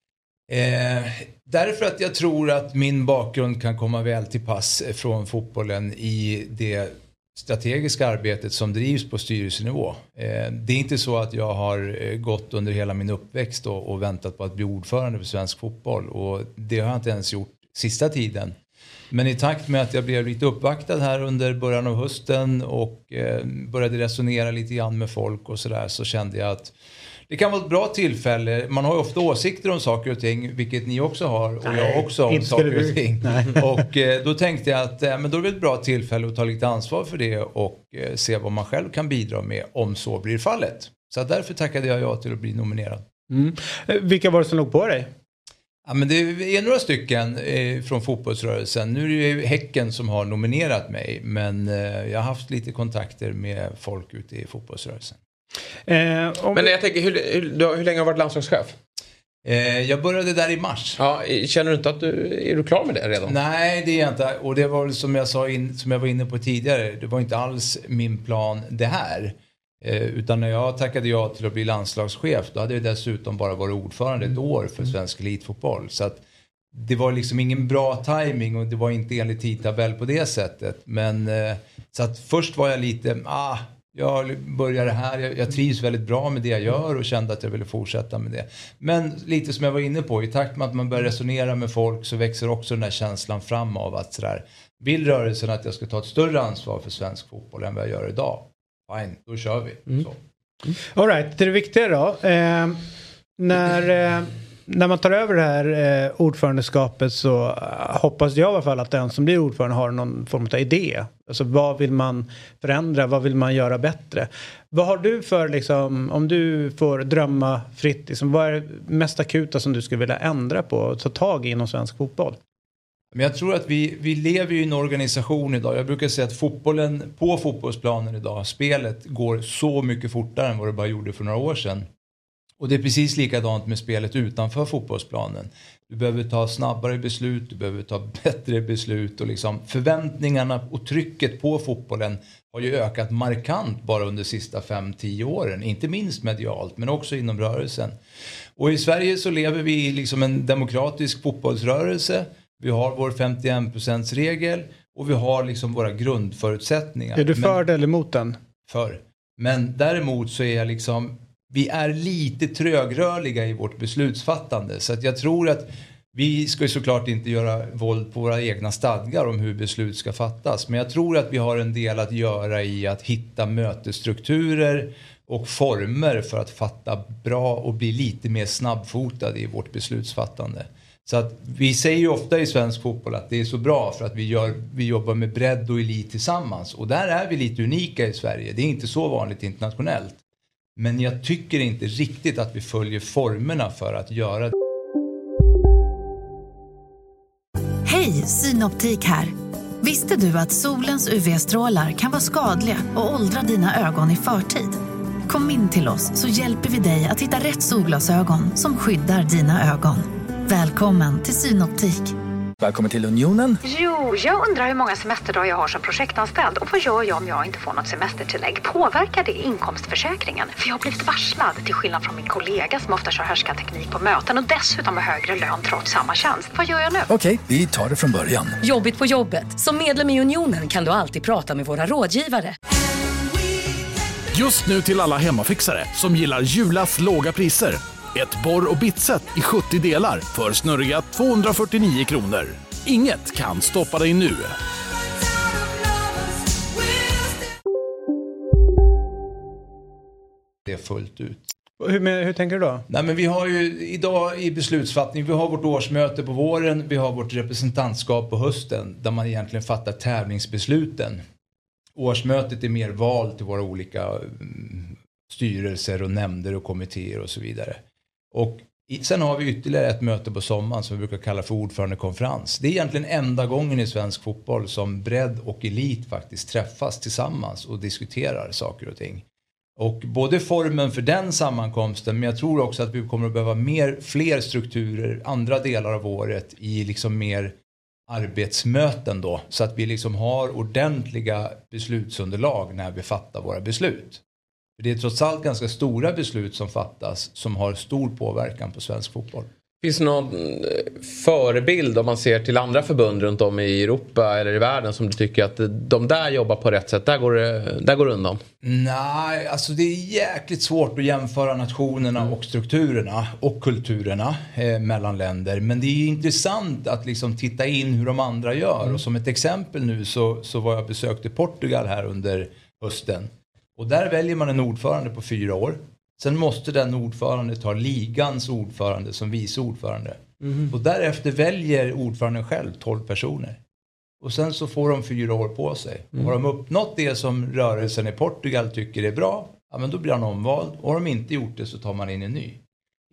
Därför att jag tror att min bakgrund kan komma väl till pass från fotbollen i det strategiska arbetet som drivs på styrelsenivå. Det är inte så att jag har gått under hela min uppväxt och väntat på att bli ordförande för svensk fotboll, och det har jag inte ens gjort sista tiden. Men i takt med att jag blev lite uppvaktad här under början av hösten och började resonera lite grann med folk och sådär, så kände jag att det kan vara ett bra tillfälle. Man har ju ofta åsikter om saker och ting, vilket ni också har och jag också om saker och ting. Och då tänkte jag att men då är det ett bra tillfälle att ta lite ansvar för det och se vad man själv kan bidra med om så blir fallet. Så därför tackade jag till att bli nominerad. Vilka var det som låg på dig? Ja, men det är några stycken från fotbollsrörelsen. Nu är det ju Häcken som har nominerat mig. Men jag har haft lite kontakter med folk ute i fotbollsrörelsen. Men jag tänker, hur länge har du varit landslagschef? Jag började där i mars. Ja, känner du inte att är du klar med det redan? Nej, det är jag inte. Och det var som jag sa som jag var inne på tidigare. Det var inte alls min plan det här. Utan när jag tackade ja till att bli landslagschef, då hade jag dessutom bara varit ordförande ett år för svensk elitfotboll. Så att det var liksom ingen bra timing och det var inte enligt tidtabell på det sättet. Men så att först var jag lite, jag började här, jag trivs väldigt bra med det jag gör och kände att jag ville fortsätta med det. Men lite som jag var inne på, i takt med att man börjar resonera med folk så växer också den här känslan fram av att sådär, vill rörelsen att jag ska ta ett större ansvar för svensk fotboll än vad jag gör idag? Fine, då kör vi. All right, det är det viktiga då. När man tar över det här ordförandeskapet så hoppas jag i alla fall att den som blir ordförande har någon form av idé. Alltså vad vill man förändra, vad vill man göra bättre? Vad har du för, liksom, om du får drömma fritt, liksom, vad är det mest akuta som du skulle vilja ändra på och ta tag i inom svensk fotboll? Men jag tror att vi lever i en organisation idag. Jag brukar säga att fotbollen på fotbollsplanen idag, spelet går så mycket fortare än vad det bara gjorde för några år sedan. Och det är precis likadant med spelet utanför fotbollsplanen. Du behöver ta snabbare beslut, du behöver ta bättre beslut och liksom förväntningarna och trycket på fotbollen har ju ökat markant bara under de sista 5-10 åren. Inte minst medialt men också inom rörelsen. Och i Sverige så lever vi i liksom en demokratisk fotbollsrörelse. Vi har vår 51%-regel och vi har liksom våra grundförutsättningar. Är du för eller emot den? För. Men däremot så är jag liksom, vi är lite trögrörliga i vårt beslutsfattande. Så att jag tror att vi ska såklart inte göra våld på våra egna stadgar om hur beslut ska fattas. Men jag tror att vi har en del att göra i att hitta mötesstrukturer och former för att fatta bra och bli lite mer snabbfotade i vårt beslutsfattande. Så att vi säger ju ofta i svensk fotboll att det är så bra för att vi jobbar med bredd och elit tillsammans. Och där är vi lite unika i Sverige. Det är inte så vanligt internationellt. Men jag tycker inte riktigt att vi följer formerna för att göra det. Hej, Synoptik här. Visste du att solens UV-strålar kan vara skadliga och åldra dina ögon i förtid? Kom in till oss så hjälper vi dig att hitta rätt solglasögon som skyddar dina ögon. Välkommen till Synoptik. Välkommen till Unionen. Jo, jag undrar hur många semesterdagar jag har som projektanställd och vad gör jag om jag inte får något semestertillägg? Påverkar det inkomstförsäkringen? För jag har blivit varslad, till skillnad från min kollega som ofta kör härskarteknik på möten och dessutom har högre lön trots samma tjänst. Vad gör jag nu? Okej, vi tar det från början. Jobbigt på jobbet. Som medlem i Unionen kan du alltid prata med våra rådgivare. Just nu till alla hemmafixare som gillar Julas låga priser. Ett borr- och bitset i 70 delar för snurriga 249 kronor. Inget kan stoppa dig nu. Det är fullt ut. Hur tänker du då? Nej, men vi har ju idag i beslutsfattning, vi har vårt årsmöte på våren, vi har vårt representantskap på hösten där man egentligen fattar tävlingsbesluten. Årsmötet är mer val till våra olika styrelser och nämnder och kommittéer och så vidare. Och sen har vi ytterligare ett möte på sommaren som vi brukar kalla för ordförandekonferens. Det är egentligen enda gången i svensk fotboll som bredd och elit faktiskt träffas tillsammans och diskuterar saker och ting. Och både formen för den sammankomsten, men jag tror också att vi kommer att behöva fler strukturer andra delar av året i liksom mer arbetsmöten då. Så att vi liksom har ordentliga beslutsunderlag när vi fattar våra beslut. För det är trots allt ganska stora beslut som fattas som har stor påverkan på svensk fotboll. Finns det någon förebild om man ser till andra förbund runt om i Europa eller i världen som du tycker att de där jobbar på rätt sätt? Där går det undan. Nej, alltså det är jäkligt svårt att jämföra nationerna och strukturerna och kulturerna mellan länder. Men det är intressant att liksom titta in hur de andra gör. Och som ett exempel nu så var jag besökte Portugal här under hösten. Och där väljer man en ordförande på 4 år. Sen måste den ordförande ta ligans ordförande som vice ordförande. Och därefter väljer ordföranden själv 12 personer. Och sen så får de 4 år på sig. Och har de uppnått det som rörelsen i Portugal tycker är bra, ja men då blir han omvald. Och har de inte gjort det så tar man in en ny.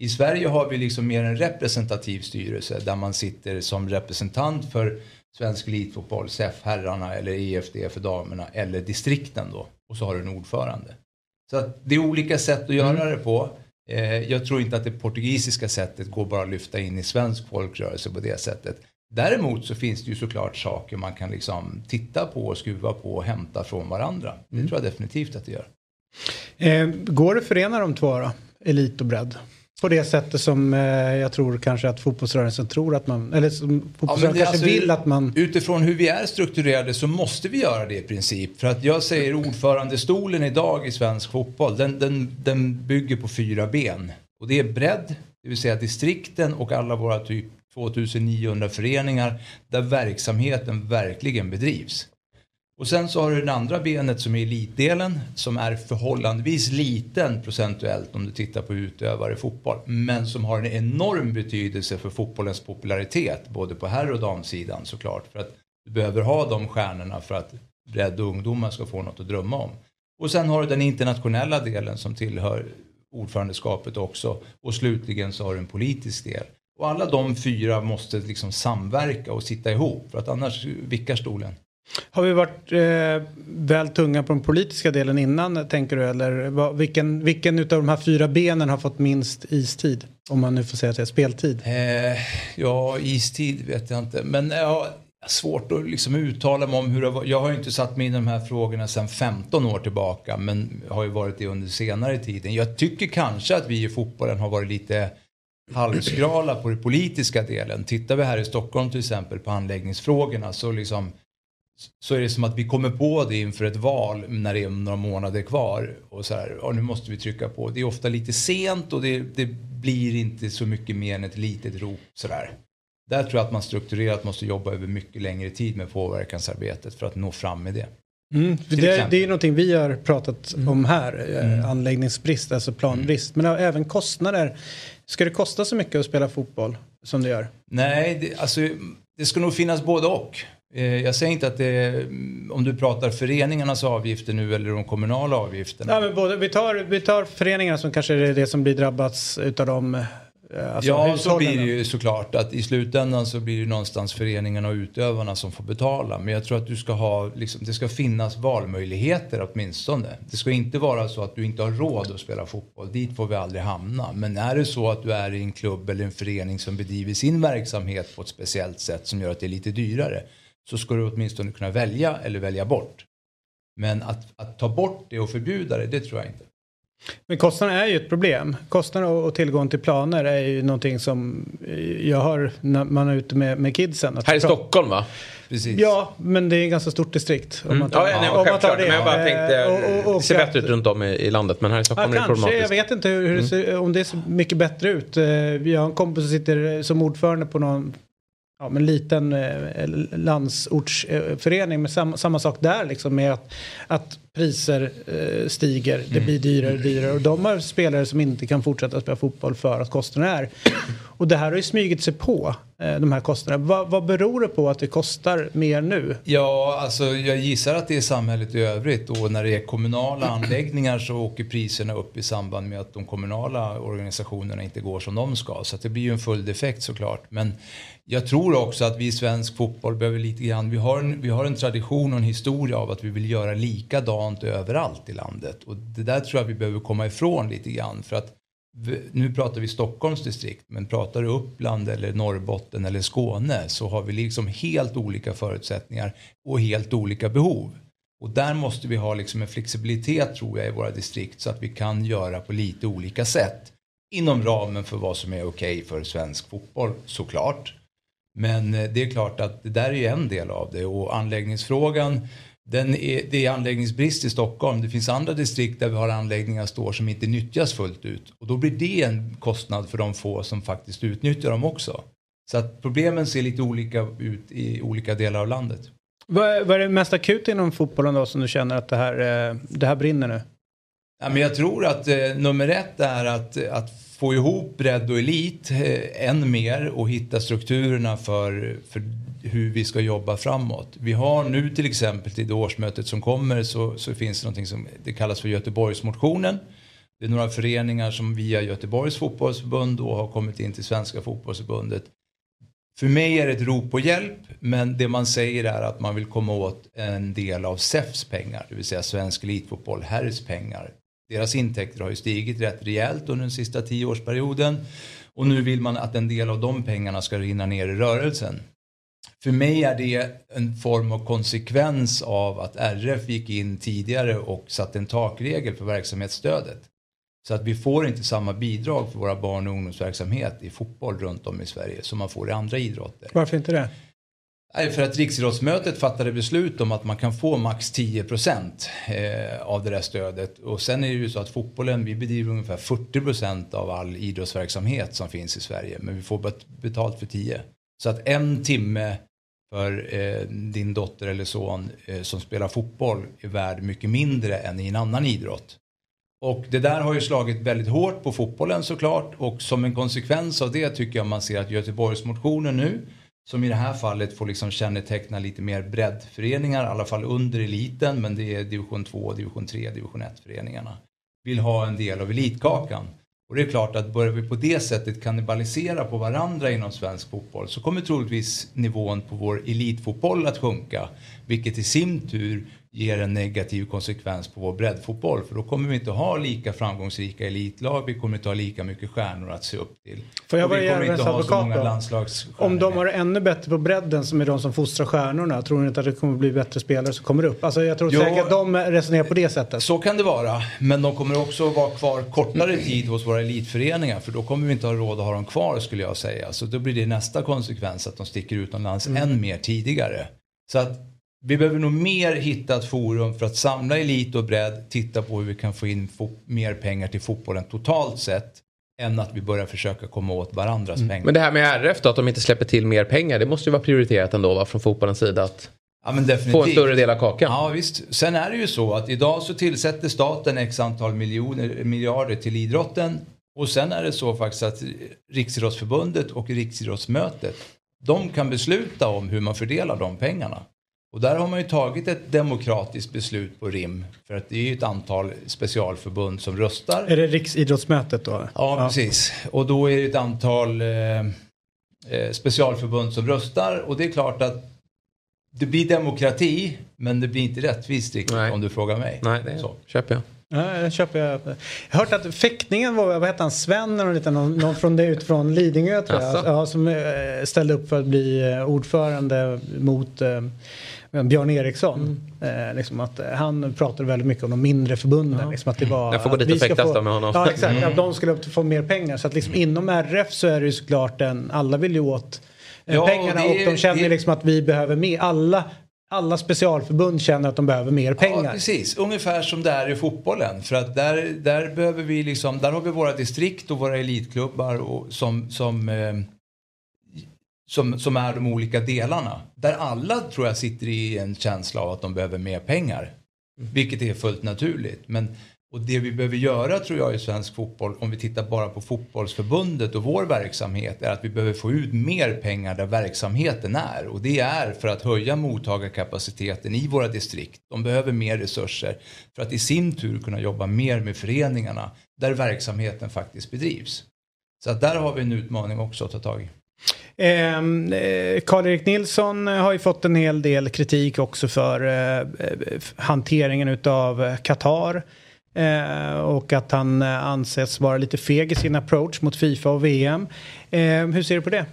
I Sverige har vi liksom mer en representativ styrelse där man sitter som representant för svensk elitfotboll, SEF-herrarna eller EFD för damerna eller distrikten då. Och så har du en ordförande. Så att det är olika sätt att göra det på. Jag tror inte att det portugisiska sättet går bara att lyfta in i svensk folkrörelse på det sättet. Däremot så finns det ju såklart saker man kan liksom titta på och skruva på och hämta från varandra. Det tror jag definitivt att det gör. Går det förena de två då? Elit och bredd? På det sättet som jag tror kanske att fotbollsrörelsen tror att man... Eller som fotbollsrörelsen kanske vill att man... Utifrån hur vi är strukturerade så måste vi göra det i princip. För att jag säger ordförandestolen idag i svensk fotboll, den bygger på 4 ben. Och det är bredd, det vill säga distrikten och alla våra typ 2900 föreningar där verksamheten verkligen bedrivs. Och sen så har du den andra benet som är elitdelen som är förhållandevis liten procentuellt om du tittar på utövare i fotboll. Men som har en enorm betydelse för fotbollens popularitet både på herr- och damsidan såklart. För att du behöver ha de stjärnorna för att bredd och ungdomar ska få något att drömma om. Och sen har du den internationella delen som tillhör ordförandeskapet också. Och slutligen så har du en politisk del. Och alla de 4 måste liksom samverka och sitta ihop för att annars vickar stolen. Har vi varit väl tunga på den politiska delen innan, tänker du? Eller vilken utav de här 4 benen har fått minst istid? Om man nu får säga att det är speltid. Ja, istid vet jag inte. Men svårt att liksom uttala mig om hur det var. Jag har ju inte satt mig in i de här frågorna sedan 15 år tillbaka. Men har ju varit det under senare tiden. Jag tycker kanske att vi i fotbollen har varit lite halvskrala på den politiska delen. Tittar vi här i Stockholm till exempel på anläggningsfrågorna så är det som att vi kommer på det inför ett val när det är några månader kvar. Och så här, nu måste vi trycka på. Det är ofta lite sent och det blir inte så mycket mer än ett litet rop. Så där. Där tror jag att man strukturerat måste jobba över mycket längre tid med påverkansarbetet för att nå fram med det. Det är någonting vi har pratat om här. Anläggningsbrist, alltså planbrist. Men även kostnader. Ska det kosta så mycket att spela fotboll som det gör? Nej, det ska nog finnas både och. Jag säger inte att om du pratar föreningarnas avgifter nu eller de kommunala avgifterna. Ja, men både, vi tar föreningarna som kanske är det som blir drabbats utav dem. Ja, så blir det ju såklart att i slutändan så blir det någonstans föreningarna och utövarna som får betala. Men jag tror att du ska ha, det ska finnas valmöjligheter åtminstone. Det ska inte vara så att du inte har råd att spela fotboll. Dit får vi aldrig hamna. Men är det så att du är i en klubb eller en förening som bedriver sin verksamhet på ett speciellt sätt som gör att det är lite dyrare, så ska du åtminstone kunna välja eller välja bort. Men att ta bort det och förbjuda det tror jag inte. Men kostnaden är ju ett problem. Kostnaden och tillgång till planer är ju någonting som jag har när man är ute med kidsen. Här i Stockholm va? Precis. Ja, men det är ett ganska stort distrikt. Om man tar, men jag bara tänkte, det ser bättre ut runt om i landet, men här i Stockholm är det problematiskt. Jag vet inte hur det ser, om det ser mycket bättre ut. Vi har en kompis som sitter som ordförande på någon en liten landsortsförening med samma sak där liksom, med att priser stiger, det blir dyrare och dyrare och de har spelare som inte kan fortsätta spela fotboll för att kostnaderna är. Och det här har ju smygit sig på de här kostnaderna. Vad beror det på att det kostar mer nu? Ja, alltså jag gissar att det är samhället i övrigt och när det är kommunala anläggningar så åker priserna upp i samband med att de kommunala organisationerna inte går som de ska. Så att det blir ju en följdeffekt såklart. Men jag tror också att vi i svensk fotboll behöver lite grann, vi har en tradition och en historia av att vi vill göra likadant överallt i landet. Och det där tror jag vi behöver komma ifrån lite grann. För att nu pratar vi Stockholms distrikt, men pratar du Uppland eller Norrbotten eller Skåne så har vi liksom helt olika förutsättningar och helt olika behov. Och där måste vi ha liksom en flexibilitet tror jag i våra distrikt så att vi kan göra på lite olika sätt. Inom ramen för vad som är okej för svensk fotboll såklart. Men det är klart att det där är en del av det och anläggningsfrågan, det är anläggningsbrist i Stockholm. Det finns andra distrikt där vi har anläggningar som inte nyttjas fullt ut. Och då blir det en kostnad för de få som faktiskt utnyttjar dem också. Så att problemen ser lite olika ut i olika delar av landet. Vad är det mest akut inom fotbollen då som du känner att det här brinner nu? Ja, men jag tror att nummer 1 är att få ihop bredd och elit än mer och hitta strukturerna för hur vi ska jobba framåt. Vi har nu till exempel till det årsmötet som kommer så finns det någonting som det kallas för Göteborgsmotionen. Det är några föreningar som via Göteborgs fotbollsförbund då har kommit in till Svenska fotbollsförbundet. För mig är det ett rop på hjälp, men det man säger är att man vill komma åt en del av SEFs pengar, det vill säga Svensk Elitfotboll Herrs pengar. Deras intäkter har ju stigit rätt rejält under den sista 10-årsperioden och nu vill man att en del av de pengarna ska rinna ner i rörelsen. För mig är det en form av konsekvens av att RF gick in tidigare och satte en takregel för verksamhetsstödet. Så att vi får inte samma bidrag för våra barn- och ungdomsverksamhet i fotboll runt om i Sverige som man får i andra idrotter. Varför inte det? För att Riksidrottsmötet fattade beslut om att man kan få max 10% av det där stödet. Och sen är det ju så att fotbollen, vi bedriver ungefär 40% av all idrottsverksamhet som finns i Sverige. Men vi får betalt för 10. Så att en timme för din dotter eller son som spelar fotboll är värd mycket mindre än i en annan idrott. Och det där har ju slagit väldigt hårt på fotbollen såklart. Och som en konsekvens av det tycker jag man ser att Göteborgsmotionen nu, som i det här fallet får liksom känneteckna lite mer breddföreningar, i alla fall under eliten, men det är division 2, division 3, division 1-föreningarna, vill ha en del av elitkakan. Och det är klart att börjar vi på det sättet kannibalisera på varandra inom svensk fotboll så kommer troligtvis nivån på vår elitfotboll att sjunka, vilket i sin tur ger en negativ konsekvens på vår breddfotboll. För då kommer vi inte ha lika framgångsrika elitlag, vi kommer inte ha lika mycket stjärnor att se upp till. Får jag och vi vara kommer inte ha så många advokat landslagsstjärnor. Om de har ännu bättre på bredden som är de som fostrar stjärnorna, tror ni inte att det kommer bli bättre spelare som kommer upp? Alltså jag tror säkert att de resonerar på det sättet. Så kan det vara, men de kommer också vara kvar kortare tid hos våra elitföreningar, för då kommer vi inte ha råd att ha dem kvar skulle jag säga. Så då blir det nästa konsekvens att de sticker utomlands än mer tidigare. Så att vi behöver nog mer hitta ett forum för att samla elit och bredd, titta på hur vi kan få in mer pengar till fotbollen totalt sett, än att vi börjar försöka komma åt varandras pengar. Men det här med RF då, att de inte släpper till mer pengar, det måste ju vara prioriterat ändå va, från fotbollens sida att få en större del av kakan. Ja visst, sen är det ju så att idag så tillsätter staten x antal miljarder till idrotten, och sen är det så faktiskt att Riksidrottsförbundet och Riksidrottsmötet, de kan besluta om hur man fördelar de pengarna. Och där har man ju tagit ett demokratiskt beslut på RIM. För att det är ju ett antal specialförbund som röstar. Är det Riksidrottsmötet då? Ja, precis. Och då är det ett antal specialförbund som röstar. Och det är klart att det blir demokrati, men det blir inte rättvist riktigt om du frågar mig. Nej, det köper jag. Ja, det köper jag. Jag har hört att fäktningen var, vad heter han, Sven eller någon från det utifrån Lidingö tror jag. Ja, som ställde upp för att bli ordförande mot Björn Eriksson. Liksom att han pratade väldigt mycket om de mindre förbunden. Liksom att det var, jag får gå dit och fäktas med honom. Ja, exakt. Att de skulle få mer pengar. Så att liksom inom RF så är det ju såklart alla vill ju åt pengarna. Och de känner liksom att vi behöver mer. Alla specialförbund känner att de behöver mer pengar. Ja, precis. Ungefär som det är i fotbollen. För att där behöver vi liksom, där har vi våra distrikt och våra elitklubbar och som är de olika delarna. Där alla tror jag sitter i en känsla av att de behöver mer pengar. Vilket är fullt naturligt. Och det vi behöver göra tror jag i svensk fotboll, om vi tittar bara på fotbollsförbundet och vår verksamhet, är att vi behöver få ut mer pengar där verksamheten är. Och det är för att höja mottagarkapaciteten i våra distrikt. De behöver mer resurser för att i sin tur kunna jobba mer med föreningarna där verksamheten faktiskt bedrivs. Så att där har vi en utmaning också att ta tag i. Karl-Erik Nilsson har ju fått en hel del kritik också för hanteringen utav Qatar. Och att han anses vara lite feg i sin approach mot FIFA och VM. Hur ser du på det?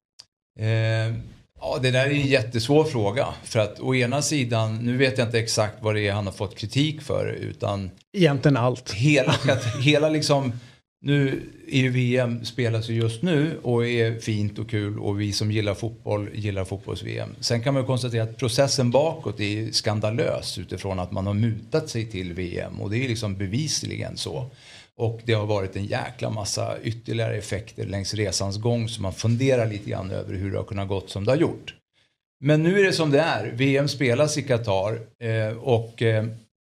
Ja, det där är en jättesvår fråga. För att å ena sidan, nu vet jag inte exakt vad det är han har fått kritik för, utan egentligen allt. Hela liksom, nu är ju VM spelas ju just nu och är fint och kul, och vi som gillar fotboll gillar fotbolls-VM. Sen kan man ju konstatera att processen bakåt är skandalös utifrån att man har mutat sig till VM, och det är liksom bevisligen så. Och det har varit en jäkla massa ytterligare effekter längs resans gång, så man funderar lite grann över hur det har kunnat gått som det har gjort. Men nu är det som det är. VM spelas i Qatar och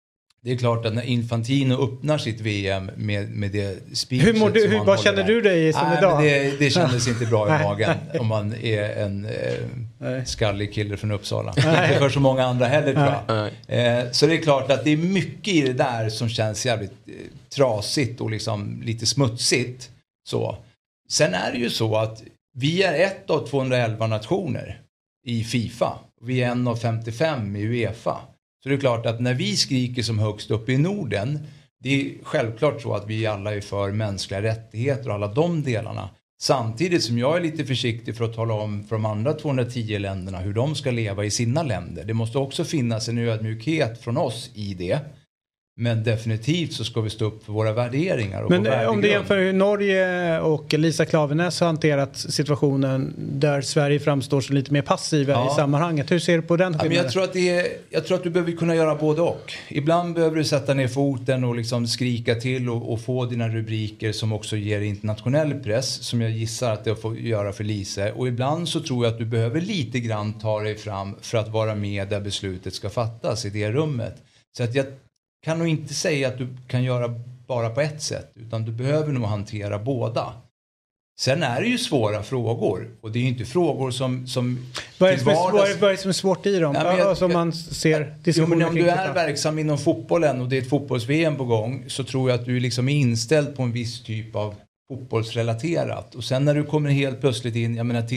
Det är klart att när Infantino öppnar sitt VM med det speechet hur mår du, vad känner du dig som idag? Det kändes inte bra i magen om man är en skallig kille från Uppsala. Inte för så många andra heller tror jag. Så det är klart att det är mycket i det där som känns jävligt trasigt och liksom lite smutsigt. Så. Sen är det ju så att vi är ett av 211 nationer i FIFA. Vi är en av 55 i UEFA. Så det är klart att när vi skriker som högst upp i Norden, det är självklart så att vi alla är för mänskliga rättigheter och alla de delarna. Samtidigt som jag är lite försiktig för att tala om för de andra 210 länderna hur de ska leva i sina länder. Det måste också finnas en ödmjukhet från oss i det. Men definitivt så ska vi stå upp för våra värderingar. Och men om du jämför hur Norge och Lisa Klaveness har hanterat situationen där Sverige framstår som lite mer passiva i sammanhanget. Hur ser du på den skillnaden? Men jag tror att du behöver kunna göra både och. Ibland behöver du sätta ner foten och liksom skrika till och få dina rubriker som också ger internationell press, som jag gissar att det får göra för Lisa. Och ibland så tror jag att du behöver lite grann ta dig fram för att vara med där beslutet ska fattas i det rummet. Så att jag kan nog inte säga att du kan göra bara på ett sätt, utan du behöver nog hantera båda. Sen är det ju svåra frågor, och det är ju inte frågor som vad är det som är svårt i dem? Som man ser diskussioner om du är verksam inom fotbollen och det är ett fotbolls-VM på gång, så tror jag att du liksom är inställd på en viss typ av fotbollsrelaterat. Och sen när du kommer helt plötsligt in, jag menar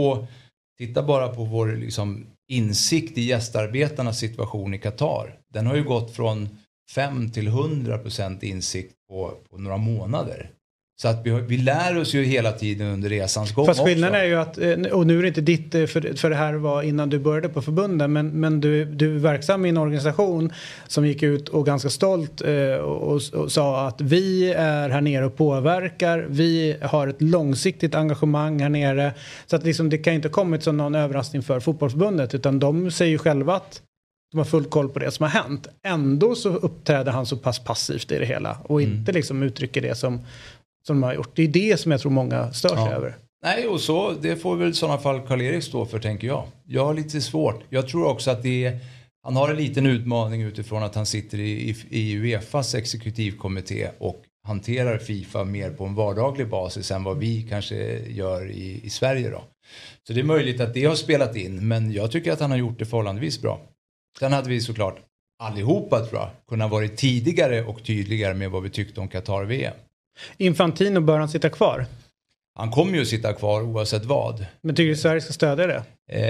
titta bara på vår liksom insikt i gästarbetarnas situation i Qatar. Den har ju gått från 5 till 100% insikt på några månader. Så att vi lär oss ju hela tiden under resans gång. Fast skillnaden är ju att, och nu är det inte ditt, för det här var innan du började på förbunden, men du är verksam i en organisation som gick ut och ganska stolt och sa att vi är här nere och påverkar, vi har ett långsiktigt engagemang här nere, så att liksom det kan inte kommit som någon överraskning för fotbollsförbundet, utan de säger ju själva att de har full koll på det som har hänt. Ändå så uppträder han så pass passivt i det hela och inte liksom uttrycker det som de har gjort. Det är det som jag tror många stör sig över. Nej, och så det får väl i sådana fall Karl-Erik stå för, tänker jag. Jag har lite svårt. Jag tror också att han har en liten utmaning utifrån att han sitter i UEFAs exekutivkommitté och hanterar FIFA mer på en vardaglig basis än vad vi kanske gör i Sverige då. Så det är möjligt att det har spelat in, men jag tycker att han har gjort det förhållandevis bra. Sen hade vi såklart allihopa, tror jag, kunnat vara tidigare och tydligare med vad vi tyckte om Qatar-VM. Infantino, bör han sitta kvar? Han kommer ju sitta kvar oavsett vad. Men tycker du Sverige ska stödja det?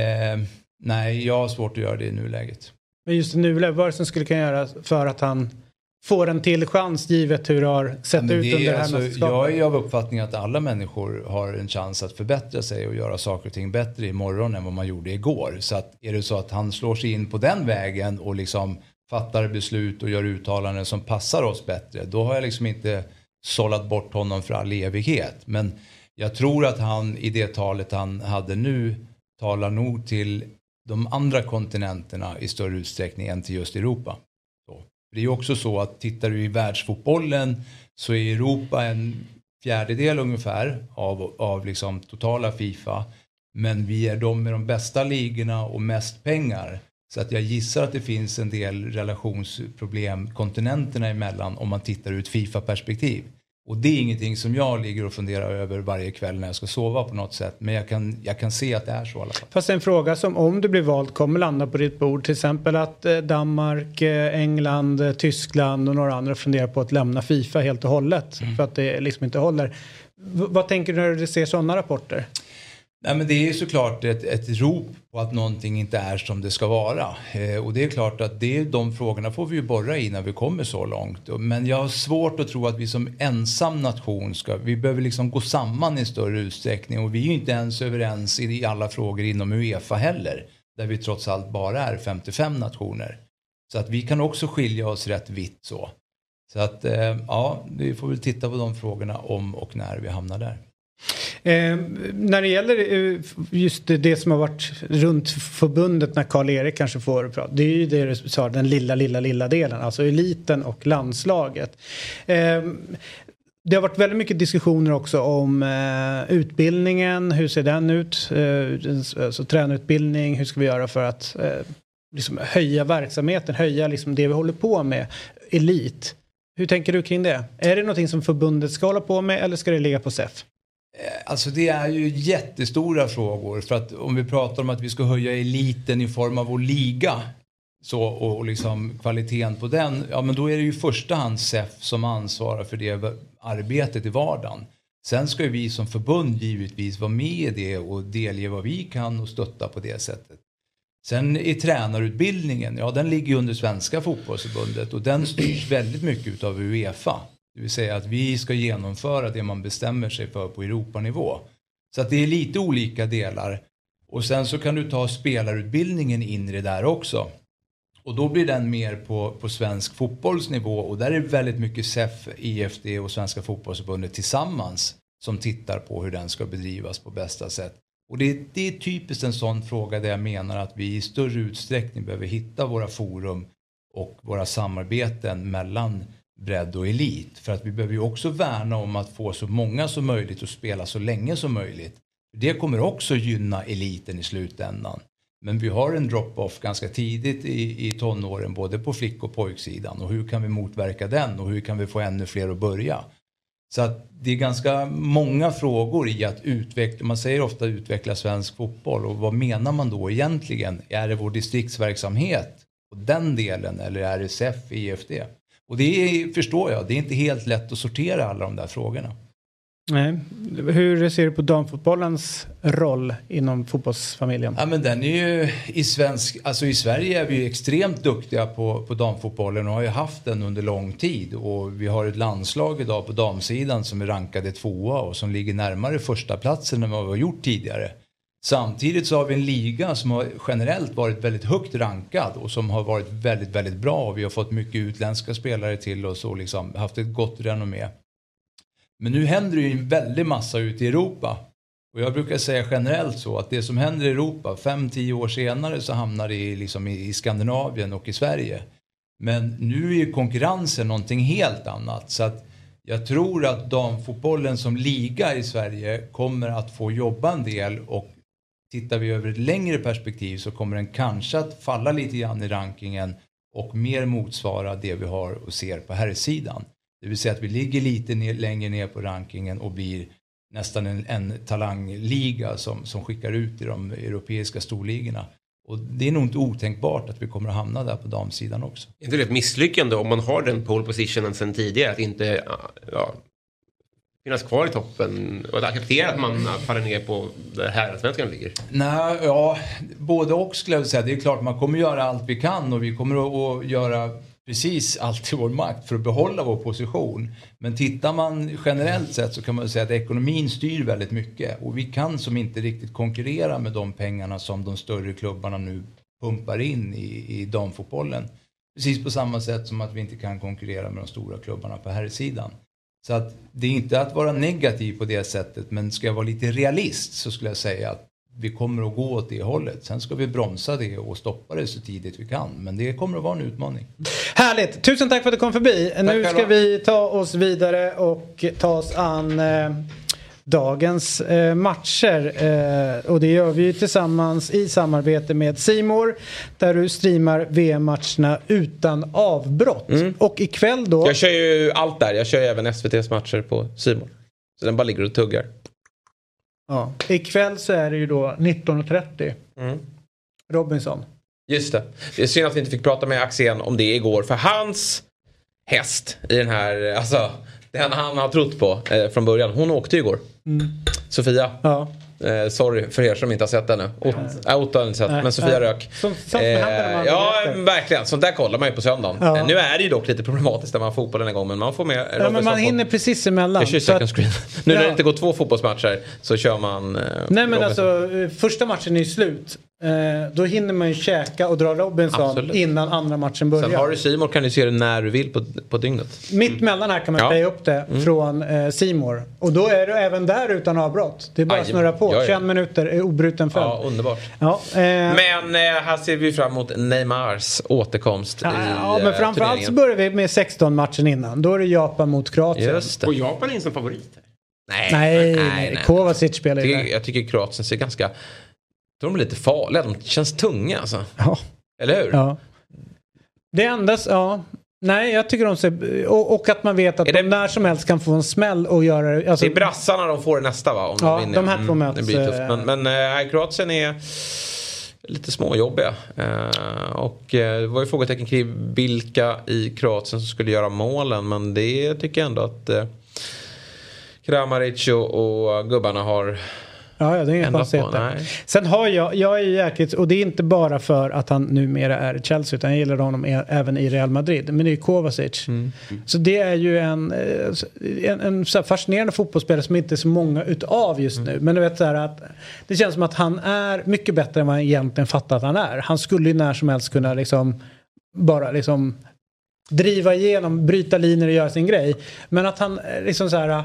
Nej, jag har svårt att göra det i nuläget. Men just i nuläget, vad som skulle kunna göra för att han får en till chans givet hur det har sett ut under det här mästerskapet? Jag är av uppfattning att alla människor har en chans att förbättra sig och göra saker och ting bättre imorgon än vad man gjorde igår. Så att är det så att han slår sig in på den vägen och liksom fattar beslut och gör uttalanden som passar oss bättre, då har jag liksom inte sållat bort honom för all evighet. Men jag tror att han i det talet han hade nu talar nog till de andra kontinenterna i större utsträckning än till just Europa. Det är ju också så att tittar du i världsfotbollen så är Europa en fjärdedel ungefär av liksom totala FIFA. Men vi är de med de bästa ligorna och mest pengar. Så att jag gissar att det finns en del relationsproblem kontinenterna emellan om man tittar ur ett FIFA-perspektiv. Och det är ingenting som jag ligger och funderar över varje kväll när jag ska sova på något sätt. Men jag kan se att det är så i alla fall. Fast en fråga som om du blir vald kommer landa på ditt bord. Till exempel att Danmark, England, Tyskland och några andra funderar på att lämna FIFA helt och hållet. För att det liksom inte håller. Vad tänker du när du ser sådana rapporter? Nej, men det är ju såklart ett rop på att någonting inte är som det ska vara. Och det är klart att de frågorna får vi ju borra i när vi kommer så långt. Men jag har svårt att tro att vi som ensam nation vi behöver liksom gå samman i större utsträckning. Och vi är ju inte ens överens i alla frågor inom UEFA heller. Där vi trots allt bara är 55 nationer. Så att vi kan också skilja oss rätt vitt så. Så att ja, vi får väl titta på de frågorna om och när vi hamnar där. När det gäller just det som har varit runt förbundet när Karl-Erik kanske får prata, det är ju det du sa, den lilla delen, alltså eliten och landslaget. Det har varit väldigt mycket diskussioner också om utbildningen, hur ser den ut, så tränarutbildning, hur ska vi göra för att liksom höja verksamheten, höja liksom det vi håller på med. elit. Hur tänker du kring det? Är det någonting som förbundet ska hålla på med eller ska det ligga på SEF? Alltså det är ju jättestora frågor, för att om vi pratar om att vi ska höja eliten i form av vår liga så, och liksom kvaliteten på den, ja men då är det ju i första hand SEF som ansvarar för det arbetet i vardagen. Sen ska ju vi som förbund givetvis vara med i det och delge vad vi kan och stötta på det sättet. Sen i tränarutbildningen, ja den ligger under Svenska fotbollsförbundet och den styrs väldigt mycket av UEFA. Det vill säga att vi ska genomföra det man bestämmer sig för på Europanivå. Så att det är lite olika delar. Och sen så kan du ta spelarutbildningen in i det där också. Och då blir den mer på svensk fotbollsnivå. Och där är det väldigt mycket SEF, IFD och Svenska fotbollsförbundet tillsammans som tittar på hur den ska bedrivas på bästa sätt. Och det är typiskt en sån fråga där jag menar att vi i större utsträckning behöver hitta våra forum och våra samarbeten mellan bredd och elit. För att vi behöver ju också värna om att få så många som möjligt och spela så länge som möjligt. Det kommer också gynna eliten i slutändan. Men vi har en drop-off ganska tidigt i tonåren både på flick- och pojksidan. Och hur kan vi motverka den och hur kan vi få ännu fler att börja? Så att det är ganska många frågor i att utveckla, man säger ofta utveckla svensk fotboll. Och vad menar man då egentligen? Är det vår distriktsverksamhet och den delen eller är det SEF, IFD? Och det förstår jag, det är inte helt lätt att sortera alla de där frågorna. Nej. Hur ser du på damfotbollens roll inom fotbollsfamiljen? Ja men den är ju i Sverige är vi ju extremt duktiga på damfotbollen och har ju haft den under lång tid. Och vi har ett landslag idag på damsidan som är rankade 2:a och som ligger närmare första platsen än vad vi har gjort tidigare. Samtidigt så har vi en liga som har generellt varit väldigt högt rankad och som har varit väldigt, väldigt bra. Vi har fått mycket utländska spelare till oss och liksom haft ett gott renommé. Men nu händer det ju en väldig massa ute i Europa. Och jag brukar säga generellt så att det som händer i Europa 5-10 år senare så hamnar det liksom i Skandinavien och i Sverige. Men nu är ju konkurrensen någonting helt annat. Så att jag tror att damfotbollen som liga i Sverige kommer att få jobba en del och tittar vi över ett längre perspektiv så kommer den kanske att falla lite grann i rankingen och mer motsvara det vi har och ser på här sidan. Det vill säga att vi ligger lite längre ner på rankingen och blir nästan en talangliga som skickar ut i de europeiska storligorna. Och det är nog inte otänkbart att vi kommer att hamna där på damsidan också. Är inte det ett misslyckande om man har den pole positionen sedan tidigare att inte finnas kvar i toppen och att acceptera att man faller ner på där herrasvenskan ligger? Nej, ja, både och skulle jag säga. Det är klart man kommer göra allt vi kan och vi kommer att göra precis allt i vår makt för att behålla vår position. Men tittar man generellt sett så kan man säga att ekonomin styr väldigt mycket. Och vi kan som inte riktigt konkurrera med de pengarna som de större klubbarna nu pumpar in i damfotbollen. Precis på samma sätt som att vi inte kan konkurrera med de stora klubbarna på här sidan. Så att det är inte att vara negativ på det sättet, men ska jag vara lite realist så skulle jag säga att vi kommer att gå åt det hållet. Sen ska vi bromsa det och stoppa det så tidigt vi kan. Men det kommer att vara en utmaning. Härligt! Tusen tack för att du kom förbi. Tack nu ska vi ta oss vidare och ta oss an dagens matcher. Och det gör vi tillsammans i samarbete med C More, där du streamar VM-matcherna utan avbrott. Och ikväll då... Jag kör ju allt där. Jag kör ju även SVTs matcher på C More. Så den bara ligger och tuggar. Ja. Ikväll så är det ju då 19:30. Robinson. Just det. Det är synd att vi inte fick prata med Axén om det igår. För hans häst i den här... Alltså, den han har trott på från början. Hon åkte ju igår. Sofia. Ja. Sorry för er som inte har sett den nu. Otto har inte sett, men Sofia rök. Ja, verkligen. Sånt där kollar man ju på söndagen. Ja. Nu är det ju dock lite problematiskt när man har fotbollen en gång, men man får med... Ja, men man hinner precis emellan. Second screen. Nu när det inte går 2 fotbollsmatcher så kör man... Nej, men alltså, första matchen är slut. Då hinner man ju käka och dra Robinson innan andra matchen börjar. Sen har du C More, kan du se det när du vill på dygnet. Mitt mellan här kan man playa upp det från C More. Och då är du även där utan avbrott. Det är bara att snurra på. 21 minuter är obruten följd. Ja, underbart. Ja, men här ser vi fram emot Neymars återkomst i men framförallt så börjar vi med 16 matchen innan. Då är det Japan mot Kroatien. Just det. Och Japan är som favorit. Nej. Kovacic spelar ju. Jag tycker Kroatien ser ganska... De är lite farliga. De känns tunga alltså. Ja. Eller hur? Ja. Det endas, Nej, jag tycker de ser... Och att man vet att de när som helst kan få en smäll och göra... Alltså, det är brassarna de får nästa, va? Om ja, de vinner. De här två möts. Det blir tufft. Men Kroatien är lite småjobbiga. Och det var ju frågetecken kring vilka i Kroatien som skulle göra målen. Men det tycker jag ändå att Kramaric och gubbarna har... Ja, det är inga konstigheter. Sen har jag är jäkligt, och det är inte bara för att han numera är i Chelsea, utan jag gillar honom även i Real Madrid, men det är Kovacic. Så det är ju en så här fascinerande fotbollsspelare som inte är så många utav just nu, men du vet så här att det känns som att han är mycket bättre än vad han egentligen fattar att han är. Han skulle ju när som helst kunna liksom bara liksom driva igenom, bryta linjer och göra sin grej, men att han liksom så här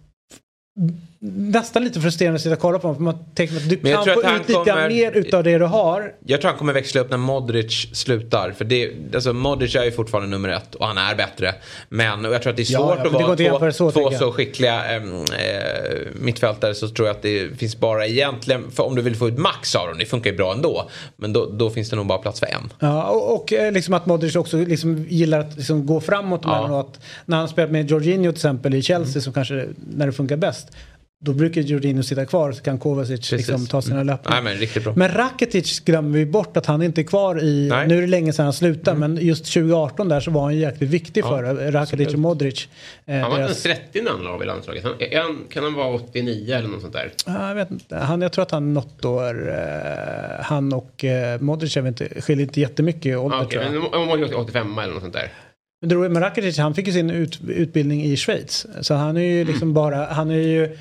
nästan lite frustrerande att sitta och kolla på honom, för man tänker att du kan få ut lite mer utav det du har. Jag tror han kommer växla upp när Modric slutar, för alltså Modric är ju fortfarande nummer 1 och han är bättre, men jag tror att det är svårt att vara två så skickliga mittfältare, så tror jag att det finns bara egentligen, för om du vill få ut max av dem, det funkar ju bra ändå, men då finns det nog bara plats för en. Ja, och liksom att Modric också liksom gillar att liksom gå framåt, och att när han spelat med Jorginho till exempel i Chelsea, som kanske när det funkar bäst, då brukar Jorginho sitta kvar, så kan Kovacic liksom ta sina löpningar. Men riktigt bra. Men Rakitic glömmer vi bort att han inte är kvar i... Nej. Nu är det länge sedan han slutade, men just 2018 där så var han jäkligt viktig för Rakitic och Modric. Han var inte 30 när han la i landslaget. Kan han vara 89 eller något sånt där? Jag vet inte. Jag tror att han något år... han och Modric skiljer inte jättemycket i ålder, tror jag. Men om man var 85 eller något sånt där. Men Rakitic, han fick ju sin utbildning i Schweiz. Så han är ju liksom bara... Han är ju...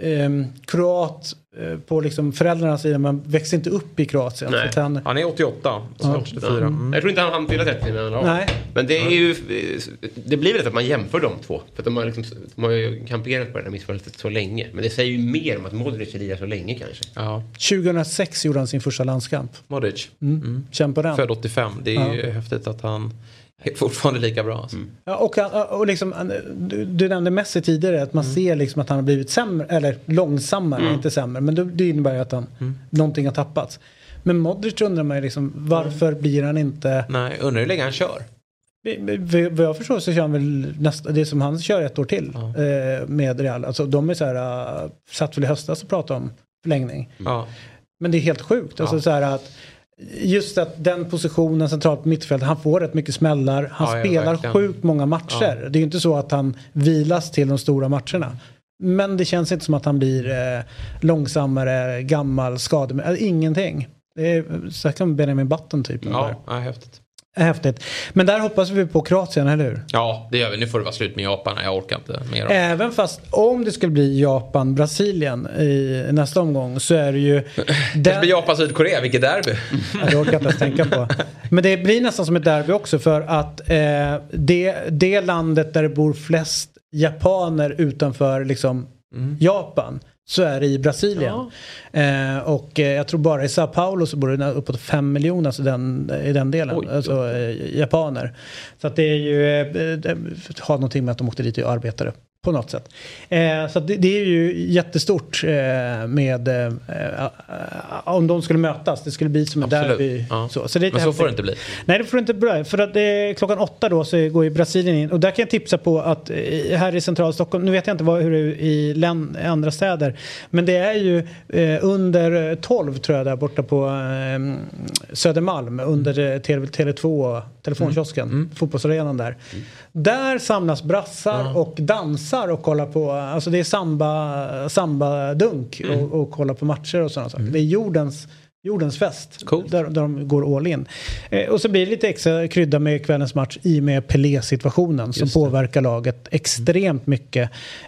kroat på liksom föräldrarnas sida, man växer inte upp i Kroatien. Han är 88, så 84. Jag tror inte han fyller 30 när han har. Men det är ju, det blir väl att man jämför de två, för att de har ju kamperat på det här mittfältet så länge, men det säger ju mer om att Modric lirar så länge kanske. 2006 gjorde han sin första landskamp. Modric. Känn på den. Född 85. Det är ju häftigt att han är fortfarande lika bra. Alltså. Ja, och liksom, du nämnde Messi tidigare, att man ser liksom att han har blivit sämre, eller långsammare, inte sämre, men det innebär ju att han någonting har tappats. Men Modric undrar man ju liksom, varför blir han inte... Nej, undrar hur länge han kör. Vad jag förstår så kör han väl det som han kör 1 år till med Real. Alltså de är så här, satt väl i höstas och pratade om förlängning. Men det är helt sjukt. Alltså så här att just att den positionen centralt på mittfältet, han får rätt mycket smällar. Han spelar sjukt många matcher. Det är ju inte så att han vilas till de stora matcherna. Men det känns inte som att han blir långsammare, gammal, skadad. Ingenting. Det är så här kan Benjamin Button typ. Häftigt. Men där hoppas vi på Kroatien, eller hur? Ja, det gör vi. Nu får det vara slut med Japan. Jag orkar inte mer. Även fast om det skulle bli Japan-Brasilien i nästa omgång, så är det ju... Det blir Japan-Sydkorea, vilket derby. Det orkar jag inte ens tänka på. Men det blir nästan som ett derby också, för att det landet där det bor flest japaner utanför liksom Japan, så är det i Brasilien. Och jag tror bara i Sao Paulo så bor det uppåt 5 miljoner, alltså i den delen. Alltså japaner. Så att det är ju har någonting med att de åkte dit och arbetade på något sätt. Så att det är ju jättestort med om de skulle mötas. Det skulle bli som en derby. Så det är men så får det inte bli. Nej, det får det inte bli. För att klockan 8 då så går ju Brasilien in. Och där kan jag tipsa på att här i centrala Stockholm, nu vet jag inte hur det är i andra städer, men det är ju under 12 tror jag där borta på Södermalm under Tele2 telefonkiosken, fotbollsarenan där. Där samlas brassar och dansar och kollar på, alltså det är samba-dunk och kollar på matcher och sådana saker. Det är jordens fest. Där de går all in. Och så blir det lite extra krydda med kvällens match i med Pelé-situationen som påverkar laget extremt mycket.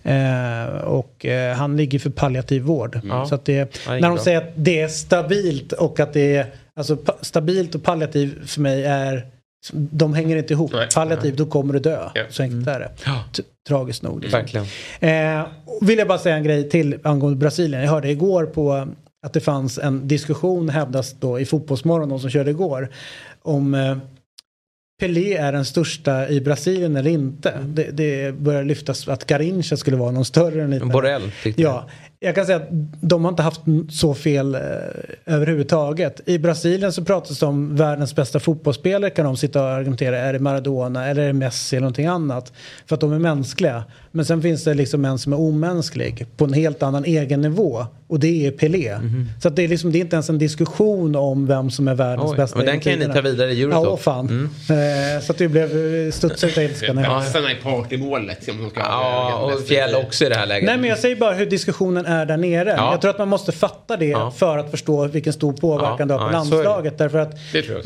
Och han ligger för palliativ vård. Så att när de säger att det är stabilt och att det är alltså stabilt och palliativ för mig är, de hänger inte ihop. Palliativ, då kommer du dö. Så enkelt är det. Tragiskt nog. Verkligen. Vill jag bara säga en grej till angående Brasilien. Jag hörde igår på att det fanns en diskussion, hävdas då i Fotbollsmorgon, de som körde igår, om Pelé är den största i Brasilien eller inte. Det börjar lyftas att Garrincha skulle vara någon större än lite. Borrell tyckte ja. Jag kan säga att de har inte haft så fel överhuvudtaget. I Brasilien så pratas det om världens bästa fotbollsspelare, kan de sitta och argumentera, är det Maradona eller är det Messi eller någonting annat, för att de är mänskliga. Men sen finns det liksom en som är omänsklig på en helt annan egen nivå, och det är Pelé. Så att det är liksom, det är inte ens en diskussion om vem som är världens bästa. Men den kan ni ta vidare i Eurotop. Ja, fan. Så att det blev studsigt och ilskan. Sen är partymålet. Och Fjäll också i det här läget. Nej, men jag säger bara hur diskussionen är där nere. Jag tror att man måste fatta det för att förstå vilken stor påverkan det har på landslaget. Därför att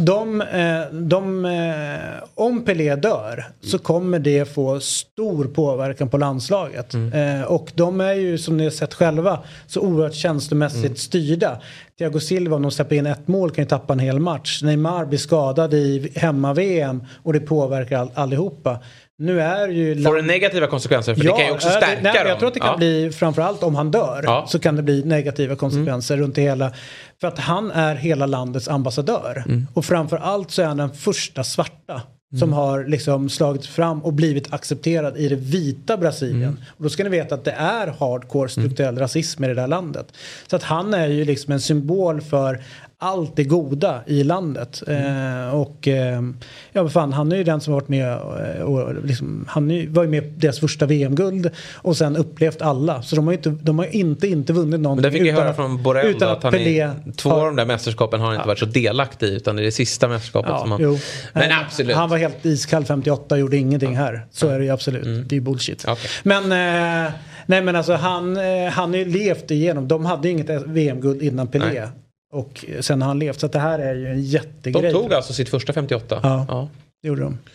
om Pelé dör så kommer det få stor påverkan på landslaget. Och de är ju, som ni har sett själva, så oerhört känslomässigt styrda. Thiago Silva, om de släpper in ett mål, kan ju tappa en hel match. Neymar blir skadad i hemma-VM och det påverkar allihopa. Nu är ju får det negativa konsekvenser, för det kan ju också stärka dem. Jag tror att det kan bli, framförallt om han dör, så kan det bli negativa konsekvenser runt hela. För att han är hela landets ambassadör. Och framförallt så är han den första svarta som har liksom slagit fram och blivit accepterad i det vita Brasilien. Och då ska ni veta att det är hardcore strukturell rasism i det där landet. Så att han är ju liksom en symbol för allt det goda i landet. Han är ju den som har varit med och liksom, han var ju med deras första VM-guld och sen upplevt alla. Så de har ju inte vunnit någonting. Men det fick jag höra från Borrell att han Pelé två av de där mästerskapen har han inte varit så delaktig, utan det är det sista mästerskapet som han... Men absolut. Han var helt iskall 58 och gjorde ingenting här. Så är det ju absolut. Det är bullshit. Men nej, men alltså han har ju levt igenom. De hade ju inget VM-guld innan Pelé. Nej. Och sen har han levt. Så att det här är ju en jättegrej. De tog alltså sitt första 58. Ja, det gjorde de.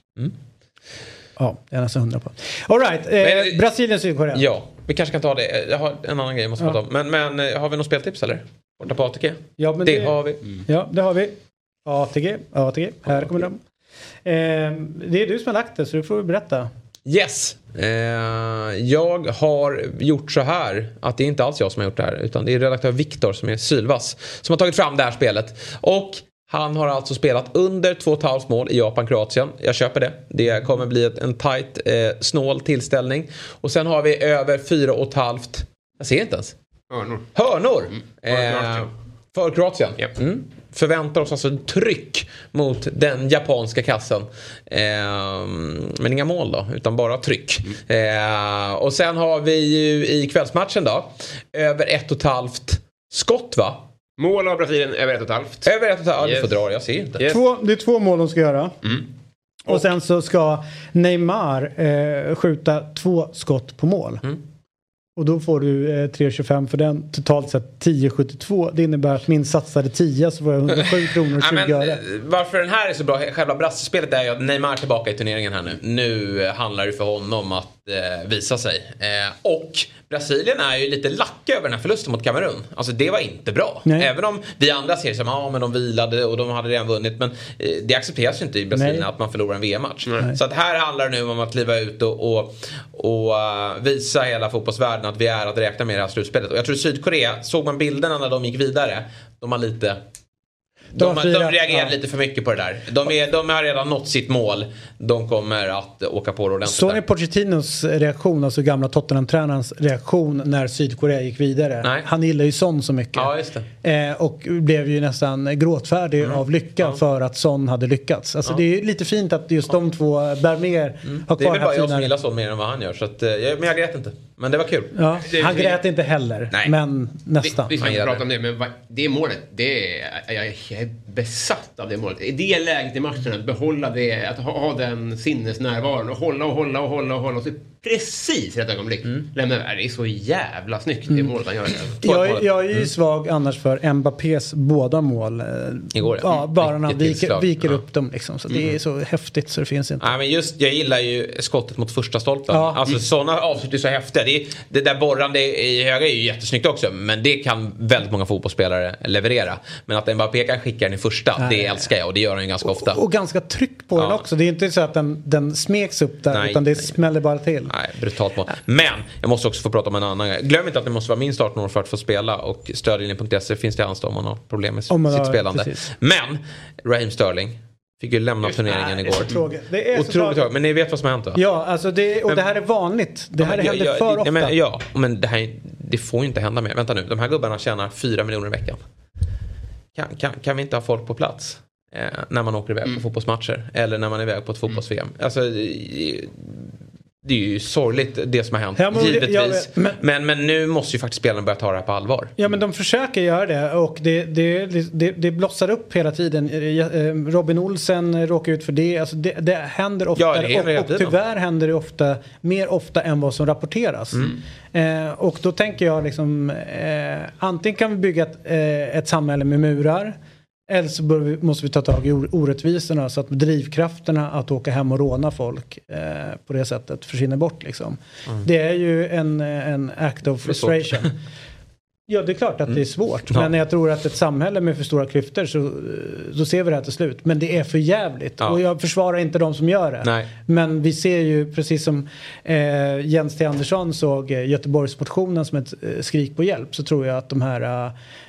Ja, jag är nästan 100 på. All right, Brasilien, Sydkorea. Ja, vi kanske kan ta det. Jag har en annan grej jag måste prata om. Men har vi något speltips eller? Borta på ATG? Ja, men det har vi. Ja, det har vi. ATG. Här kommer de. Det är du som har lagt det, så du får berätta. Yes. Jag har gjort så här att det är inte alls jag som har gjort det här, utan det är redaktör Viktor som är sylvass som har tagit fram det här spelet. Och han har alltså spelat under 2,5 mål i Japan-Kroatien. Jag köper det. Det kommer bli en tight, snål tillställning. Och sen har vi över 4,5. Jag ser inte ens. Hörnor. För Kroatien. Yep. Förväntar oss alltså tryck mot den japanska kassen. Men inga mål då, utan bara tryck. Och sen har vi ju i kvällsmatchen då över 1,5 skott, va? Mål av Brasilien över 1,5. Över 1,5, du får dra, jag ser inte. Yes. Det är 2 mål de ska göra. Och sen så ska Neymar skjuta 2 skott på mål. Och då får du 3,25 för den. Totalt sett 10,72. Det innebär att min satsade 10, så får jag 107 kronor och 20 öre. Varför den här är så bra, själva brassespelet är ju att Neymar tillbaka i turneringen här nu. Nu handlar det för honom att visa sig. Och Brasilien är ju lite lacka över den här förlusten mot Kamerun. Alltså det var inte bra. Nej. Även om vi andra ser som men de vilade och de hade redan vunnit. Men det accepteras ju inte i Brasilien att man förlorar en VM-match. Nej. Så att här handlar det nu om att kliva ut och visa hela fotbollsvärlden att vi är att räkna med det här slutspelet. Och jag tror Sydkorea, såg man bilderna när de gick vidare, de har lite... De reagerar lite för mycket på det där. De har redan nått sitt mål. De kommer att åka på det ordentligt. Så är Pochettinos reaktion, alltså gamla Tottenham-tränarens reaktion när Sydkorea gick vidare. Nej. Han gillar ju Son så mycket. Ja, just det. Och blev ju nästan gråtfärdig av lycka för att Son hade lyckats. Alltså det är lite fint att just de två bär mer. Har det är väl bara jag som gillar Son mer än vad han gör. Så att, men jag grät inte. Men det var kul. Ja, han grät inte heller. Nej. Men nästan. Vi ska inte prata om det, men det målet, jag är besatt av det målet. I det läget i matchen, att behålla det, att ha den sinnesnärvaron och hålla så precis rätt ögonblick. Lämna det är så jävla snyggt det målet han gör. Jag är ju svag annars för Mbappés båda mål. Igår, bara när han viker upp dem liksom. Så det är så häftigt så det finns inte. Ja, men just, jag gillar ju skottet mot första stolpen. Alltså sådana avslut är så häftiga. Det där borrande i höga är ju jättesnyggt också. Men det kan väldigt många fotbollsspelare leverera. Men att Mbappé kan skicka den i första, det älskar jag. Och det gör han ju ganska ofta. Och ganska tryck på den också. Det är inte så att den smeks upp där. Utan det smäller bara till. Nej, brutalt mål. Men jag måste också få prata om en annan grej. Glöm inte att det måste vara minst 18 år för att få spela. Och stödlinjen.se finns det anstå om man har problem med sitt spelande. Precis. Men Raheem Sterling fick ju lämna turneringen igår. Det är så tråkigt. Men ni vet vad som har hänt då? Ja, alltså det här är vanligt. Det här händer för ofta. Men det här det får ju inte hända mer. Vänta nu, de här gubbarna tjänar 4 miljoner i veckan. Kan vi inte ha folk på plats när man åker iväg på fotbollsmatcher eller när man är iväg på ett fotbolls-VM? Alltså, det är ju sorgligt det som har hänt, givetvis. Men nu måste ju faktiskt spelarna börja ta det här på allvar. Ja, men de försöker göra det och det blossar upp hela tiden. Robin Olsen råkar ut för det. Alltså det händer ofta och tyvärr händer det mer ofta än vad som rapporteras. Och då tänker jag liksom antingen kan vi bygga ett samhälle med murar, eller så måste vi ta tag i orättvisorna så att drivkrafterna att åka hem och råna folk på det sättet försvinner bort liksom. Det är ju en act of frustration. Ja, det är klart att det är svårt. Men jag tror att ett samhälle med för stora klyftor så ser vi det här till slut. Men det är för jävligt. Och jag försvarar inte de som gör det. Nej. Men vi ser ju, precis som Jens T. Andersson såg Göteborgsmotionen som ett skrik på hjälp, så tror jag att de här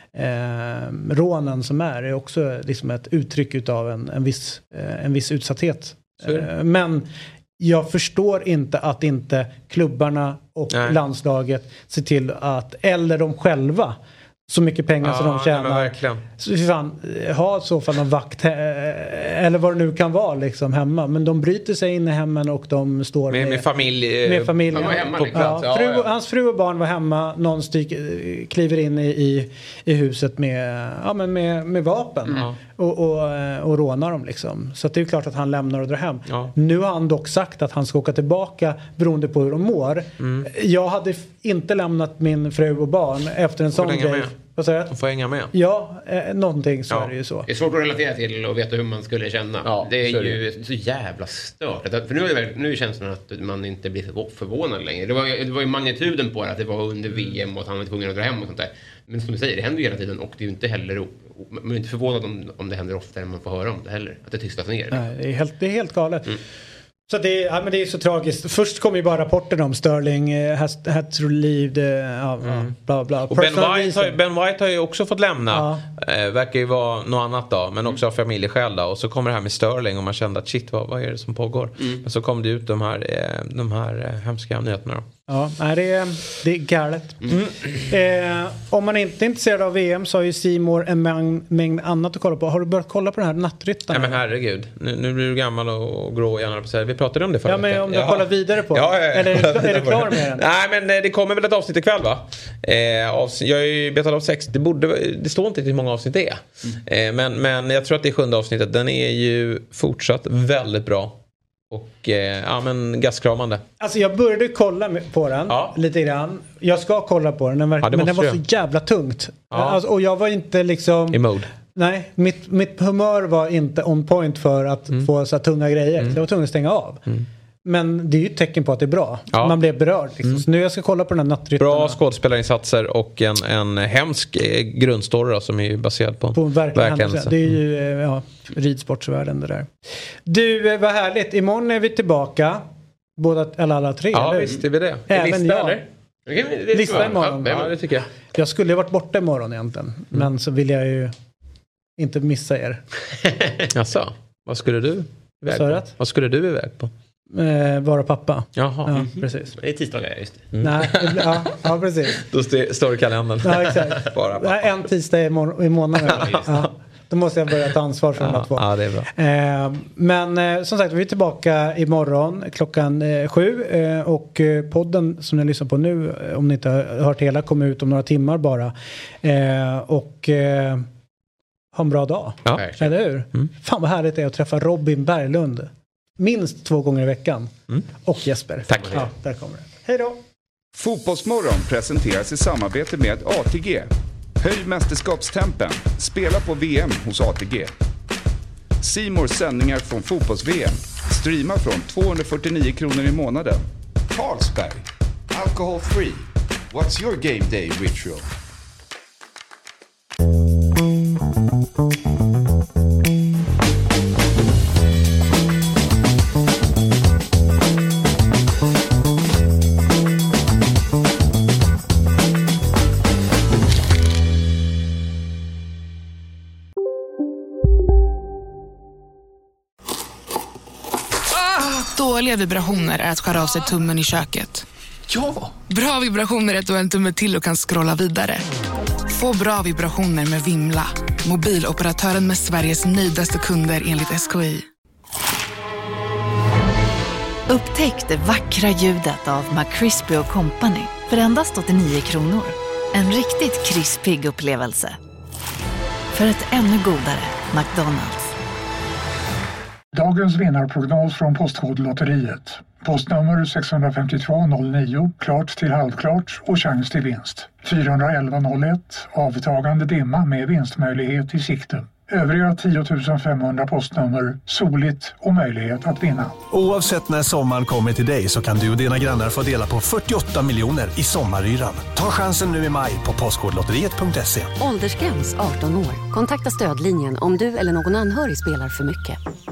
rånen som är också liksom ett uttryck utav en viss utsatthet. Men jag förstår inte att inte klubbarna och landslaget ser till att, eller de själva, så mycket pengar som de tjänar. Så fan, ha så fall någon vakt eller vad det nu kan vara liksom hemma. Men de bryter sig in i hemmen och de står med familj. Med familjen. Hemma, Hans fru och barn var hemma. Någon kliver in i huset med vapen och rånar dem liksom. Så att det är klart att han lämnar och drar hem. Nu har han dock sagt att han ska åka tillbaka beroende på hur de mår. Jag hade inte lämnat min fru och barn efter en sån grej. De får hänga med. Ja, någonting så är det ju så. Det är svårt att relatera till och veta hur man skulle känna. Det är ju så jävla stört. För nu är känslan att man inte blir förvånad längre. Det var ju magnituden på det, att det var under VM och att han var tvungen att dra hem och sånt där. Men som du säger, det händer ju hela tiden och det är ju inte heller, man är inte förvånad om det händer ofta än man får höra om det heller. Att det tystas ner. Nej, det är helt galet. Så men det är så tragiskt. Först kom ju bara rapporten om Sterling had to leave bla bla. Och Ben White har ju också fått lämna. Verkar ju vara något annat då, men också av familjeskäl då. Och så kommer det här med Sterling och man kände att shit, vad är det som pågår? Men så kom det ut de här hemska nyheterna då. Ja, det är galet. Om man inte är intresserad av VM så har ju C More en mängd annat att kolla på. Har du börjat kolla på den här nattryttaren? Nej, men herregud. Nu blir du gammal och grå gärna på sig. Vi pratade om det förra veckan. Men om du kollar vidare på eller är du klar med den? Nej, men det kommer väl ett avsnitt ikväll, va? Jag är ju betad av 6. Det står inte hur många avsnitt det är. Men jag tror att det är 7:e avsnittet. Den är ju fortsatt väldigt bra. Och gaskramande. Alltså jag började kolla på den lite grann. Jag ska kolla på den, men den var så jävla tungt. Alltså, och jag var inte liksom i mode. Nej, mitt humör var inte on point för att få så här tunga grejer. Så jag var tvungen att stänga av. Men det är ju ett tecken på att det är bra. Man blev berörd. Liksom. Så nu jag ska kolla på den här nattryttarna. Bra skådespelarinsatser och en hemsk grundstory som är baserad på verkligen. Det är ju ridsportsvärlden det där. Du, vad härligt. Imorgon är vi tillbaka. Alla tre. Ja, eller? visst är vi det. Även jag. Lista imorgon. Ja, det tycker jag. Jag skulle ha varit borta imorgon egentligen. Men så vill jag ju inte missa er. Jaså, vad skulle du iväg på? Vad skulle du iväg på? Vara pappa. Jaha. Ja, precis. Det är tisdagar, just det. Nej, ja, precis. Då står det kalendern. Ja, exakt. Bara pappa. En tisdag i månaden. Då måste jag börja ta ansvar för de här två. Ja, det är bra. Men som sagt, vi är tillbaka imorgon klockan 7. Och podden som ni lyssnar på nu, om ni inte har hört hela, kommer ut om några timmar bara. Och ha en bra dag. Ja. Eller hur? Fan vad härligt det är att träffa Robin Berglund. Minst 2 gånger i veckan. Och Jesper. Tack. Ja, där kommer det. Hej då! Fotbollsmorgon presenteras i samarbete med ATG. Höj mästerskapstempen. Spela på VM hos ATG. C More sändningar från fotbolls-VM. Streama från 249 kronor i månaden. Carlsberg. Alcohol free. What's your game day ritual? Dåliga vibrationer är att skära av sig tummen i köket. Ja! Bra vibrationer är att du har en tumme till och kan scrolla vidare. Få bra vibrationer med Vimla. Mobiloperatören med Sveriges nöjdaste kunder enligt SKI. Upptäck det vackra ljudet av McCrispy & Company för endast 89 kronor. En riktigt krispig upplevelse. För ett ännu godare McDonald's. Dagens vinnarprognos från Postkodlotteriet. Postnummer 65209, klart till halvklart och chans till vinst. 41101, avtagande dimma med vinstmöjlighet i sikte. Övriga 10 500 postnummer, soligt och möjlighet att vinna. Oavsett när sommaren kommer till dig så kan du och dina grannar få dela på 48 miljoner i sommaryran. Ta chansen nu i maj på postkodlotteriet.se. Åldersgräns 18 år. Kontakta stödlinjen om du eller någon anhörig spelar för mycket.